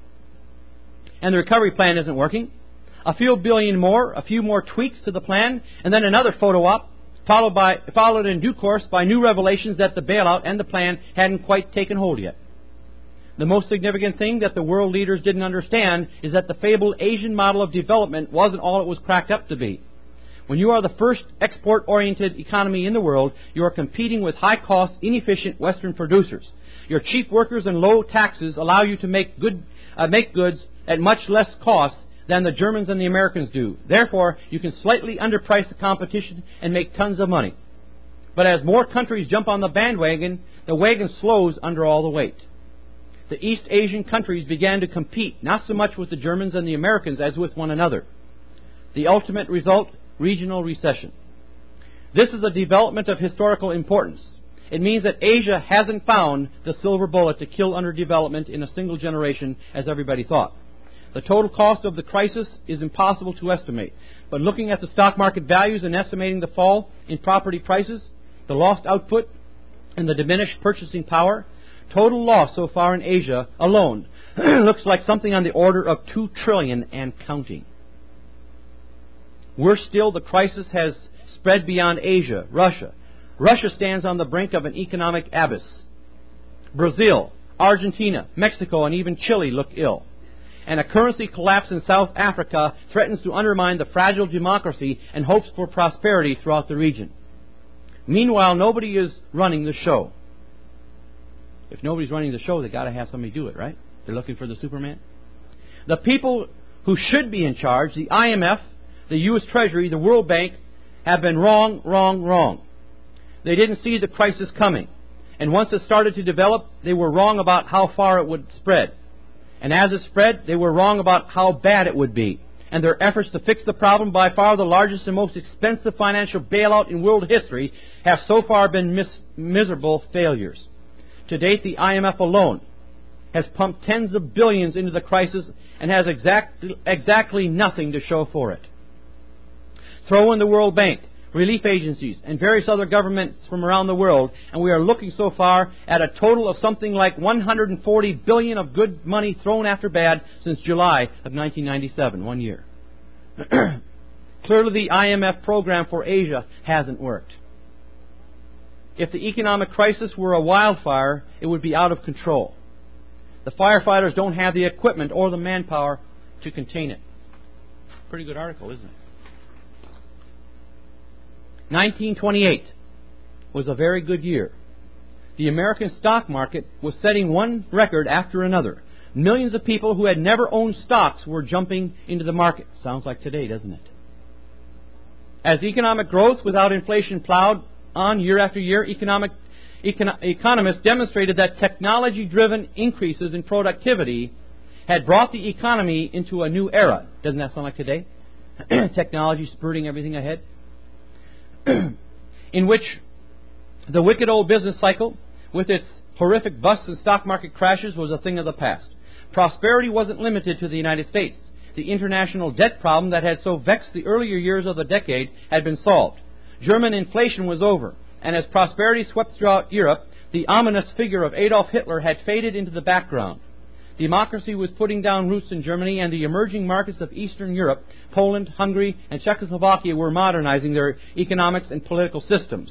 A: and the recovery plan isn't working. A few more tweaks to the plan, and then another photo op, followed in due course by new revelations that the bailout and the plan hadn't quite taken hold yet. The most significant thing that the world leaders didn't understand is that the fabled Asian model of development wasn't all it was cracked up to be. When you are the first export-oriented economy in the world, you are competing with high-cost, inefficient Western producers. Your cheap workers and low taxes allow you to make goods at much less cost than the Germans and the Americans do. Therefore, you can slightly underprice the competition and make tons of money. But as more countries jump on the bandwagon, the wagon slows under all the weight. The East Asian countries began to compete, not so much with the Germans and the Americans as with one another. The ultimate result, regional recession. This is a development of historical importance. It means that Asia hasn't found the silver bullet to kill underdevelopment in a single generation, as everybody thought. The total cost of the crisis is impossible to estimate, but looking at the stock market values and estimating the fall in property prices, the lost output, and the diminished purchasing power, total loss so far in Asia alone looks like something on the order of $2 trillion and counting. Worse still, the crisis has spread beyond Asia, Russia. Russia stands on the brink of an economic abyss. Brazil, Argentina, Mexico, and even Chile look ill. And a currency collapse in South Africa threatens to undermine the fragile democracy and hopes for prosperity throughout the region. Meanwhile, nobody is running the show. If nobody's running the show, they've got to have somebody do it, right? They're looking for the Superman. The people who should be in charge, the IMF, the U.S. Treasury, the World Bank, have been wrong. They didn't see the crisis coming. And once it started to develop, they were wrong about how far it would spread. And as it spread, they were wrong about how bad it would be. And their efforts to fix the problem, by far the largest and most expensive financial bailout in world history, have so far been miserable failures. To date, the IMF alone has pumped tens of billions into the crisis and has exactly nothing to show for it. Throw in the World Bank, relief agencies, and various other governments from around the world, and we are looking so far at a total of something like $140 billion of good money thrown after bad since July of 1997, 1 year. Clearly, the IMF program for Asia hasn't worked. If the economic crisis were a wildfire, it would be out of control. The firefighters don't have the equipment or the manpower to contain it. Pretty good article, isn't it? 1928 was a very good year. The American stock market was setting one record after another. Millions of people who had never owned stocks were jumping into the market. Sounds like today, doesn't it? As economic growth without inflation plowed on year after year, economists demonstrated that technology-driven increases in productivity had brought the economy into a new era. Doesn't that sound like today? Technology spurting everything ahead. In which the wicked old business cycle, with its horrific busts and stock market crashes, was a thing of the past. Prosperity wasn't limited to the United States. The international debt problem that had so vexed the earlier years of the decade had been solved. German inflation was over, and as prosperity swept throughout Europe, the ominous figure of Adolf Hitler had faded into the background. Democracy was putting down roots in Germany, and the emerging markets of Eastern Europe, Poland, Hungary, and Czechoslovakia, were modernizing their economics and political systems.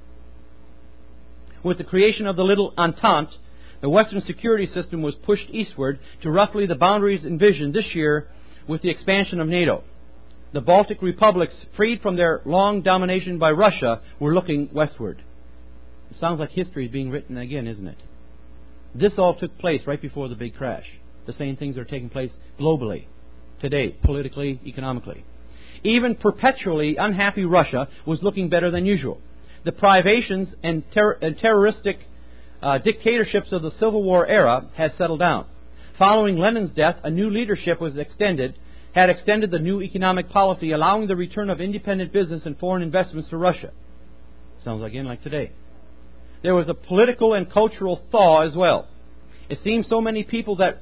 A: With the creation of the Little Entente, the Western security system was pushed eastward to roughly the boundaries envisioned this year with the expansion of NATO. The Baltic republics, freed from their long domination by Russia, were looking westward. It sounds like history is being written again, isn't it? This all took place right before the big crash. The same things are taking place globally today, politically, economically. Even perpetually unhappy Russia was looking better than usual. The privations and terroristic dictatorships of the Civil War era had settled down. Following Lenin's death, a new leadership had extended the new economic policy, allowing the return of independent business and foreign investments to Russia. Sounds again like today. There was a political and cultural thaw as well. It seemed to so many people that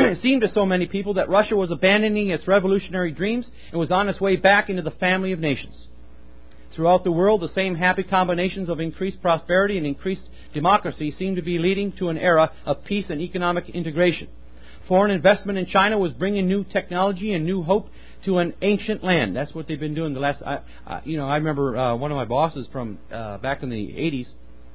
A: Russia was abandoning its revolutionary dreams and was on its way back into the family of nations. Throughout the world, the same happy combinations of increased prosperity and increased democracy seemed to be leading to an era of peace and economic integration. Foreign investment in China was bringing new technology and new hope to an ancient land. That's what they've been doing the last. I remember one of my bosses from back in the 80s.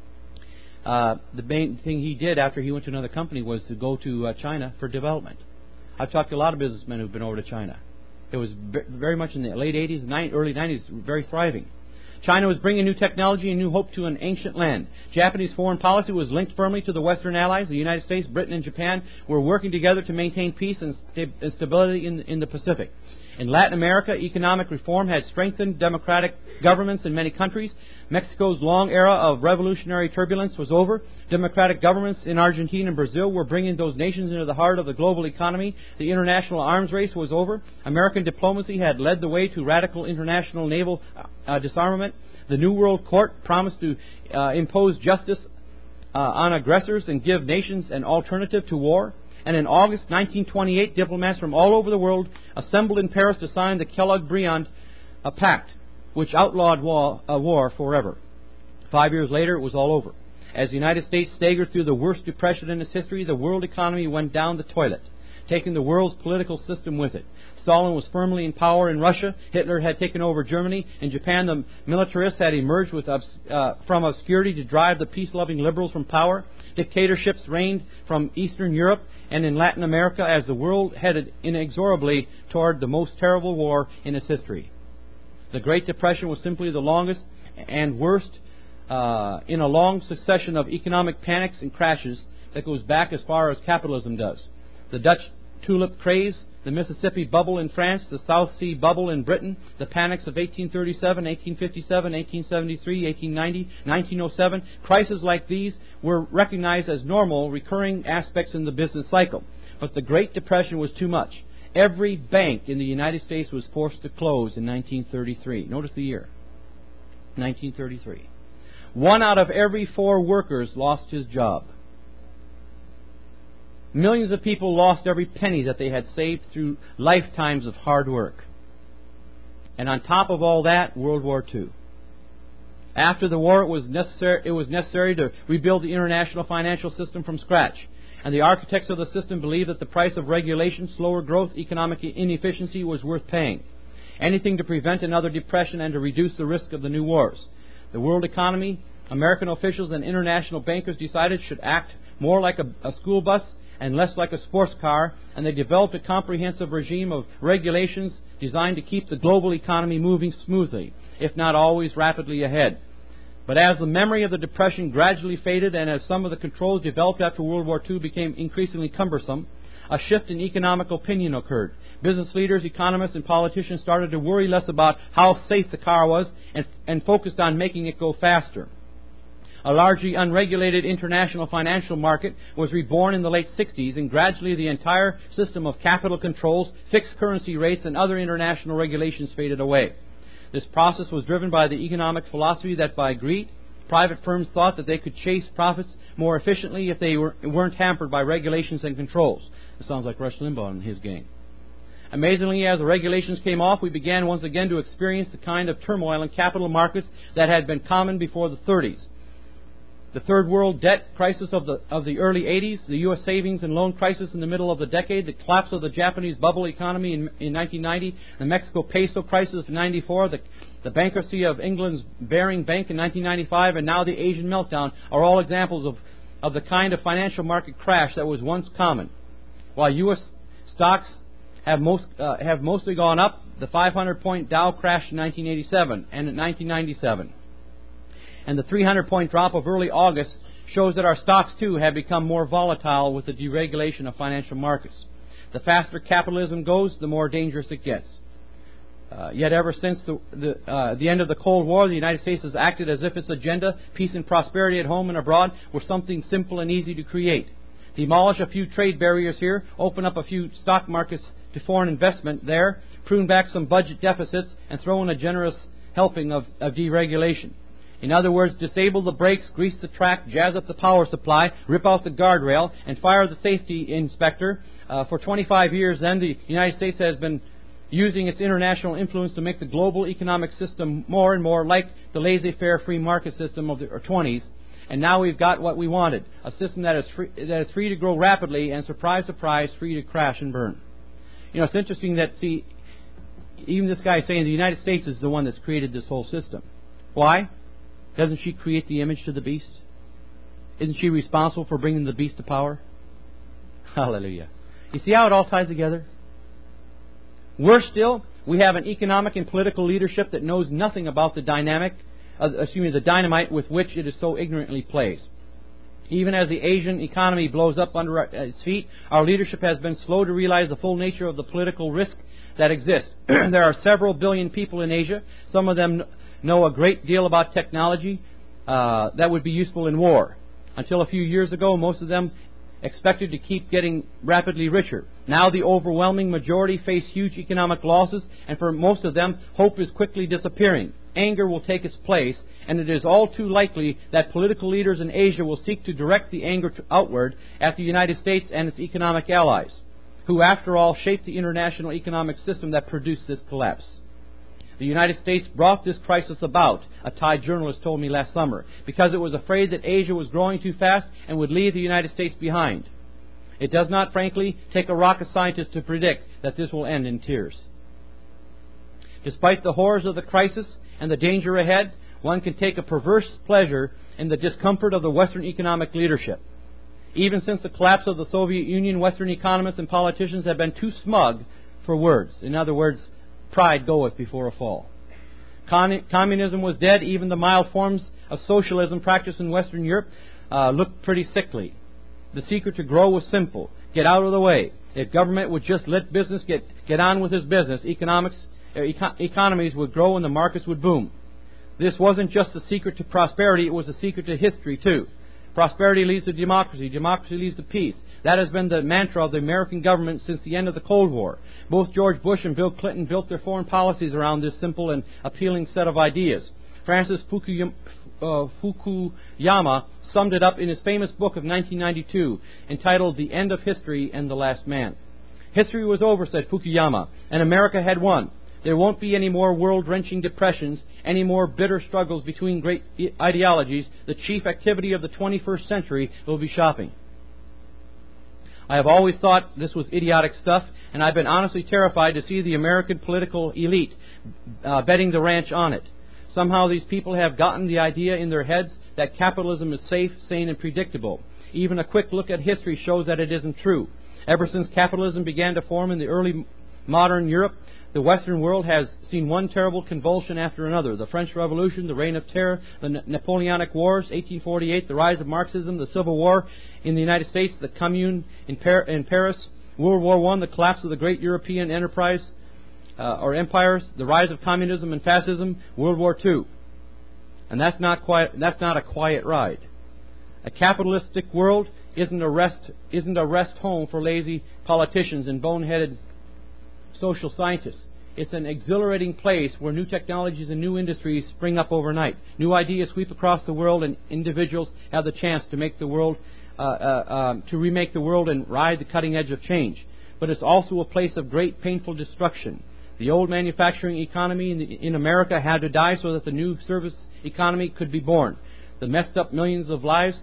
A: The main thing he did after he went to another company was to go to China for development. I've talked to a lot of businessmen who've been over to China. It was very much in the late 80s, early 90s, very thriving. China was bringing new technology and new hope to an ancient land. Japanese foreign policy was linked firmly to the Western allies. The United States, Britain, and Japan were working together to maintain peace and stability in the Pacific. In Latin America, economic reform had strengthened democratic governments in many countries. Mexico's long era of revolutionary turbulence was over. Democratic governments in Argentina and Brazil were bringing those nations into the heart of the global economy. The international arms race was over. American diplomacy had led the way to radical international naval disarmament. The New World Court promised to impose justice on aggressors and give nations an alternative to war. And in August 1928, diplomats from all over the world assembled in Paris to sign the Kellogg-Briand Pact, which outlawed war forever. 5 years later, it was all over. As the United States staggered through the worst depression in its history, the world economy went down the toilet, taking the world's political system with it. Stalin was firmly in power in Russia. Hitler had taken over Germany. In Japan, the militarists had emerged from obscurity to drive the peace-loving liberals from power. Dictatorships reigned from Eastern Europe and in Latin America as the world headed inexorably toward the most terrible war in its history. The Great Depression was simply the longest and worst in a long succession of economic panics and crashes that goes back as far as capitalism does. The Dutch tulip craze, the Mississippi bubble in France, the South Sea bubble in Britain, the panics of 1837, 1857, 1873, 1890, 1907, crises like these were recognized as normal, recurring aspects in the business cycle. But the Great Depression was too much. Every bank in the United States was forced to close in 1933. Notice the year. 1933. 1 out of every 4 workers lost his job. Millions of people lost every penny that they had saved through lifetimes of hard work. And on top of all that, World War II. After the war, it was necessary to rebuild the international financial system from scratch. And the architects of the system believed that the price of regulation, slower growth, economic inefficiency was worth paying. Anything to prevent another depression and to reduce the risk of the new wars. The world economy, American officials and international bankers decided should act more like a school bus and less like a sports car, and they developed a comprehensive regime of regulations designed to keep the global economy moving smoothly, if not always rapidly ahead. But as the memory of the Depression gradually faded and as some of the controls developed after World War II became increasingly cumbersome, a shift in economic opinion occurred. Business leaders, economists, and politicians started to worry less about how safe the car was and focused on making it go faster. A largely unregulated international financial market was reborn in the late 60s, and gradually the entire system of capital controls, fixed currency rates, and other international regulations faded away. This process was driven by the economic philosophy that by greed, private firms thought that they could chase profits more efficiently if they weren't hampered by regulations and controls. It sounds like Rush Limbaugh and his gang. Amazingly, as the regulations came off, we began once again to experience the kind of turmoil in capital markets that had been common before the 30s. The third world debt crisis of the early 80s, the U.S. savings and loan crisis in the middle of the decade, the collapse of the Japanese bubble economy in 1990, the Mexico peso crisis of 94, the bankruptcy of England's Baring Bank in 1995, and now the Asian meltdown are all examples of the kind of financial market crash that was once common. While U.S. stocks have mostly gone up, the 500-point Dow crashed in 1987 and in 1997. And the 300-point drop of early August shows that our stocks, too, have become more volatile with the deregulation of financial markets. The faster capitalism goes, the more dangerous it gets. Yet ever since the end of the Cold War, the United States has acted as if its agenda, peace and prosperity at home and abroad, were something simple and easy to create. Demolish a few trade barriers here, open up a few stock markets to foreign investment there, prune back some budget deficits, and throw in a generous helping of deregulation. In other words, disable the brakes, grease the track, jazz up the power supply, rip out the guardrail, and fire the safety inspector. For 25 years then, the United States has been using its international influence to make the global economic system more and more like the laissez-faire free market system of the 20s. And now we've got what we wanted, a system that is free to grow rapidly and, surprise, surprise, free to crash and burn. You know, it's interesting that, see, even this guy is saying the United States is the one that's created this whole system. Why? Doesn't she create the image to the beast? Isn't she responsible for bringing the beast to power? Hallelujah. You see how it all ties together? Worse still, we have an economic and political leadership that knows nothing about the dynamite with which it is so ignorantly plays. Even as the Asian economy blows up under its feet, our leadership has been slow to realize the full nature of the political risk that exists. There are several billion people in Asia. Some of them know a great deal about technology that would be useful in war. Until a few years ago, most of them expected to keep getting rapidly richer. Now the overwhelming majority face huge economic losses, and for most of them, hope is quickly disappearing. Anger will take its place, and it is all too likely that political leaders in Asia will seek to direct the anger outward at the United States and its economic allies, who, after all, shaped the international economic system that produced this collapse. The United States brought this crisis about, a Thai journalist told me last summer, because it was afraid that Asia was growing too fast and would leave the United States behind. It does not, frankly, take a rocket scientist to predict that this will end in tears. Despite the horrors of the crisis and the danger ahead, one can take a perverse pleasure in the discomfort of the Western economic leadership. Even since the collapse of the Soviet Union, Western economists and politicians have been too smug for words. In other words, pride goeth before a fall. Communism was dead. Even the mild forms of socialism practiced in Western Europe looked pretty sickly. The secret to grow was simple. Get out of the way. If government would just let business get on with its business, economies would grow and the markets would boom. This wasn't just the secret to prosperity, it was the secret to history too. Prosperity leads to democracy. Democracy leads to peace. That has been the mantra of the American government since the end of the Cold War. Both George Bush and Bill Clinton built their foreign policies around this simple and appealing set of ideas. Francis Fukuyama summed it up in his famous book of 1992, entitled The End of History and the Last Man. History was over, said Fukuyama, and America had won. There won't be any more world-wrenching depressions, any more bitter struggles between great ideologies. The chief activity of the 21st century will be shopping. I have always thought this was idiotic stuff, and I've been honestly terrified to see the American political elite betting the ranch on it. Somehow these people have gotten the idea in their heads that capitalism is safe, sane, and predictable. Even a quick look at history shows that it isn't true. Ever since capitalism began to form in the early modern Europe, the Western world has seen one terrible convulsion after another. The French Revolution, the Reign of Terror, the Napoleonic Wars, 1848, the rise of Marxism, the Civil War in the United States, the Commune in Paris, World War I, the collapse of the great European empires, the rise of communism and fascism, World War II. And that's not a quiet ride. A capitalistic world isn't a rest home for lazy politicians and boneheaded social scientists. It's an exhilarating place where new technologies and new industries spring up overnight. New ideas sweep across the world, and individuals have the chance to make the world, to remake the world and ride the cutting edge of change. But it's also a place of great painful destruction. The old manufacturing economy in America had to die so that the new service economy could be born. That messed up millions of lives.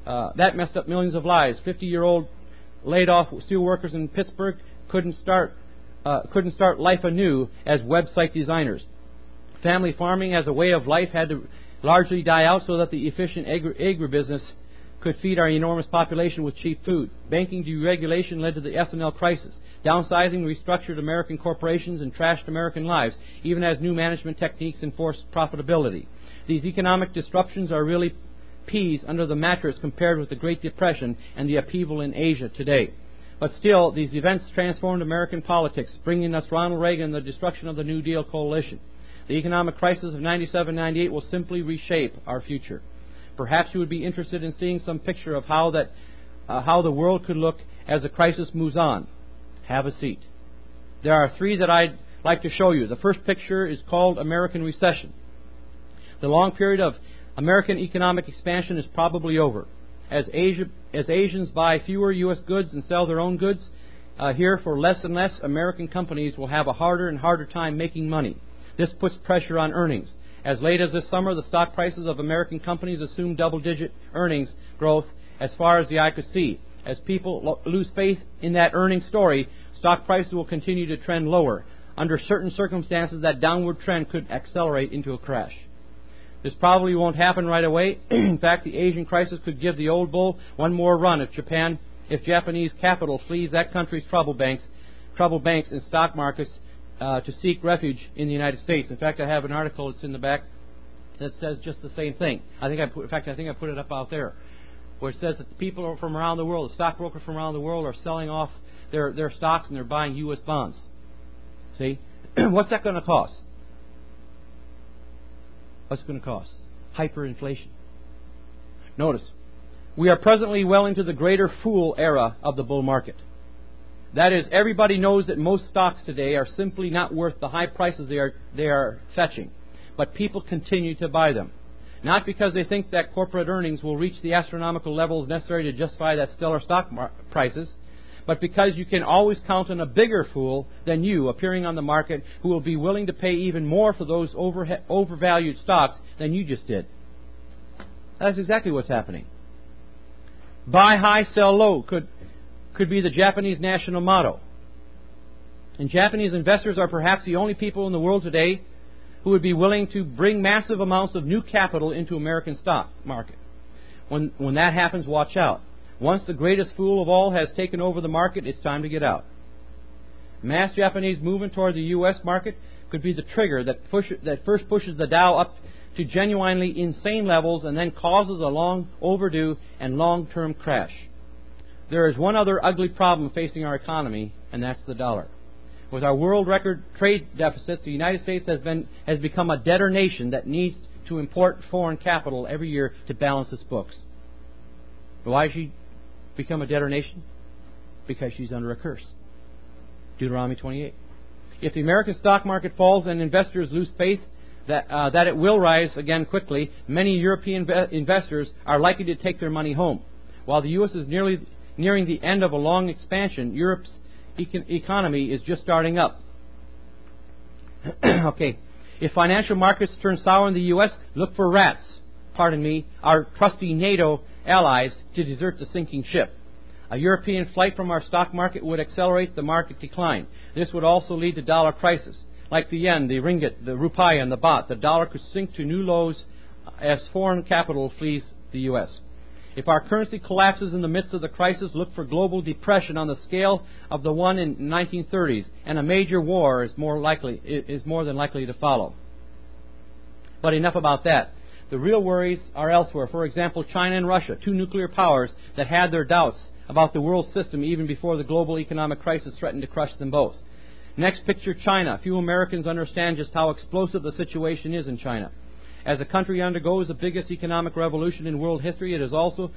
A: 50-year-old laid-off steelworkers in Pittsburgh couldn't start life anew as website designers. Family farming as a way of life had to largely die out so that the efficient agribusiness could feed our enormous population with cheap food. Banking deregulation led to the S&L crisis. Downsizing restructured American corporations and trashed American lives, even as new management techniques enforced profitability. These economic disruptions are really peas under the mattress compared with the Great Depression and the upheaval in Asia today. But still, these events transformed American politics, bringing us Ronald Reagan and the destruction of the New Deal coalition. The economic crisis of 97-98 will simply reshape our future. Perhaps you would be interested in seeing some picture of how the world could look as the crisis moves on. Have a seat. There are three that I'd like to show you. The first picture is called American Recession. The long period of American economic expansion is probably over. As Asians buy fewer U.S. goods and sell their own goods here for less and less, American companies will have a harder and harder time making money. This puts pressure on earnings. As late as this summer, the stock prices of American companies assumed double-digit earnings growth as far as the eye could see. As people lose faith in that earnings story, stock prices will continue to trend lower. Under certain circumstances, that downward trend could accelerate into a crash. This probably won't happen right away. In fact, the Asian crisis could give the old bull one more run if Japanese capital flees that country's troubled banks and stock markets to seek refuge in the United States. In fact, I have an article that's in the back that says just the same thing. I think I put it up out there, where it says that the people from around the world, the stockbrokers from around the world, are selling off their stocks and they're buying U.S. bonds. See? What's that going to cost? What's it going to cost? Hyperinflation. Notice, we are presently well into the greater fool era of the bull market. That is, everybody knows that most stocks today are simply not worth the high prices they are fetching, but people continue to buy them. Not because they think that corporate earnings will reach the astronomical levels necessary to justify that stellar stock prices, but because you can always count on a bigger fool than you appearing on the market who will be willing to pay even more for those overvalued stocks than you just did. That's exactly what's happening. Buy high, sell low could be the Japanese national motto. And Japanese investors are perhaps the only people in the world today who would be willing to bring massive amounts of new capital into American stock market. When that happens, watch out. Once the greatest fool of all has taken over the market, it's time to get out. Mass Japanese movement toward the U.S. market could be the trigger that first pushes the Dow up to genuinely insane levels and then causes a long overdue and long-term crash. There is one other ugly problem facing our economy, and that's the dollar. With our world record trade deficits, the United States has become a debtor nation that needs to import foreign capital every year to balance its books. Why has she become a debtor nation? Because she's under a curse. Deuteronomy 28. If the American stock market falls and investors lose faith that it will rise again quickly, many European investors are likely to take their money home. While the U.S. is nearing the end of a long expansion, Europe's economy is just starting up. Okay. If financial markets turn sour in the U.S., look for rats, our trusty NATO allies, to desert the sinking ship. A European flight from our stock market would accelerate the market decline. This would also lead to dollar crisis. Like the yen, the ringgit, the rupiah, and the baht, the dollar could sink to new lows as foreign capital flees the U.S. If our currency collapses in the midst of the crisis, look for global depression on the scale of the one in 1930s, and a major war is more than likely to follow. But enough about that. The real worries are elsewhere. For example, China and Russia, two nuclear powers that had their doubts about the world system even before the global economic crisis threatened to crush them both. Next picture, China. Few Americans understand just how explosive the situation is in China. As the country undergoes the biggest economic revolution in world history, it is also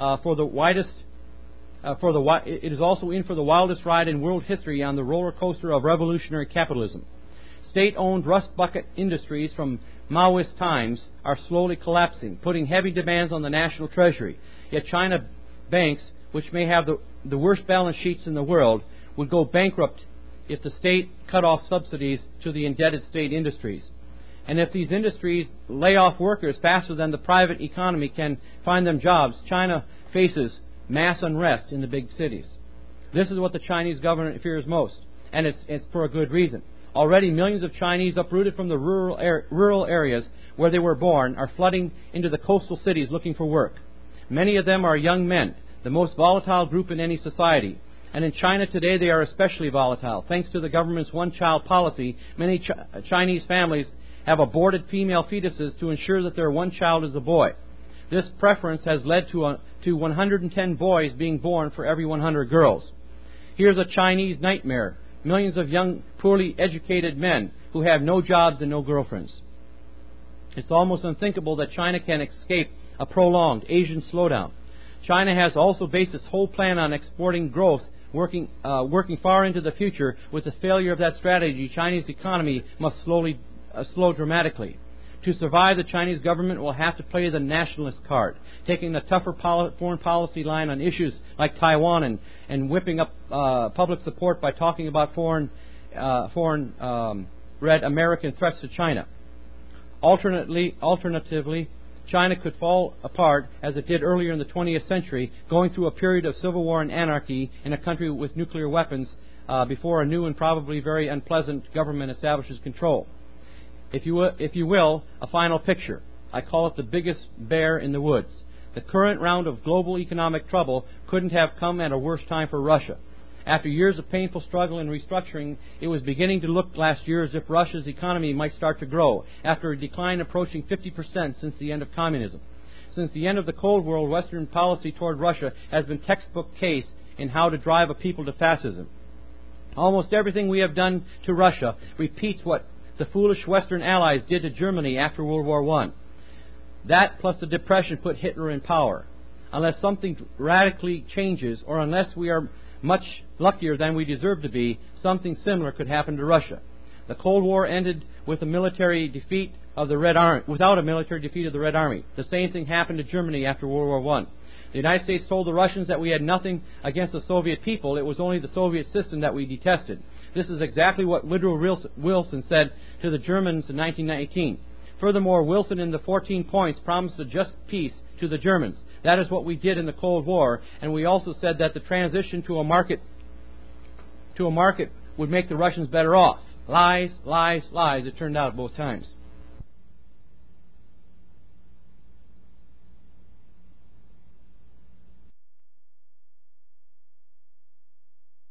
A: it is also in for the wildest ride in world history on the roller coaster of revolutionary capitalism. State-owned rust bucket industries from Maoist times are slowly collapsing, putting heavy demands on the national treasury. Yet China banks, which may have the worst balance sheets in the world, would go bankrupt if the state cut off subsidies to the indebted state industries. And if these industries lay off workers faster than the private economy can find them jobs, China faces mass unrest in the big cities. This is what the Chinese government fears most, and it's for a good reason. Already millions of Chinese uprooted from the rural areas where they were born are flooding into the coastal cities looking for work. Many of them are young men, the most volatile group in any society. And in China today they are especially volatile. Thanks to the government's one-child policy, many Chinese families have aborted female fetuses to ensure that their one child is a boy. This preference has led to 110 boys being born for every 100 girls. Here's a Chinese nightmare. Millions of young, poorly educated men who have no jobs and no girlfriends. It's almost unthinkable that China can escape a prolonged Asian slowdown. China has also based its whole plan on exporting growth, working far into the future. With the failure of that strategy, Chinese economy must slow dramatically. To survive, the Chinese government will have to play the nationalist card, taking a tougher foreign policy line on issues like Taiwan and whipping up public support by talking about foreign red American threats to China. Alternatively, China could fall apart as it did earlier in the 20th century, going through a period of civil war and anarchy in a country with nuclear weapons before a new and probably very unpleasant government establishes control. If you will, a final picture. I call it the biggest bear in the woods. The current round of global economic trouble couldn't have come at a worse time for Russia. After years of painful struggle and restructuring, it was beginning to look last year as if Russia's economy might start to grow, after a decline approaching 50% since the end of communism. Since the end of the Cold War, Western policy toward Russia has been textbook case in how to drive a people to fascism. Almost everything we have done to Russia repeats what the foolish Western allies did to Germany after World War I. That plus the Depression put Hitler in power. Unless something radically changes, or unless we are much luckier than we deserve to be, something similar could happen to Russia. The Cold War ended with a military defeat of the Red Army, without a military defeat of the Red Army. The same thing happened to Germany after World War I. The United States told the Russians that we had nothing against the Soviet people. It was only the Soviet system that we detested. This is exactly what Woodrow Wilson said to the Germans in 1919. Furthermore, Wilson in the 14 points promised a just peace to the Germans. That is what we did in the Cold War, and we also said that the transition to a market would make the Russians better off. Lies, lies, lies, it turned out both times.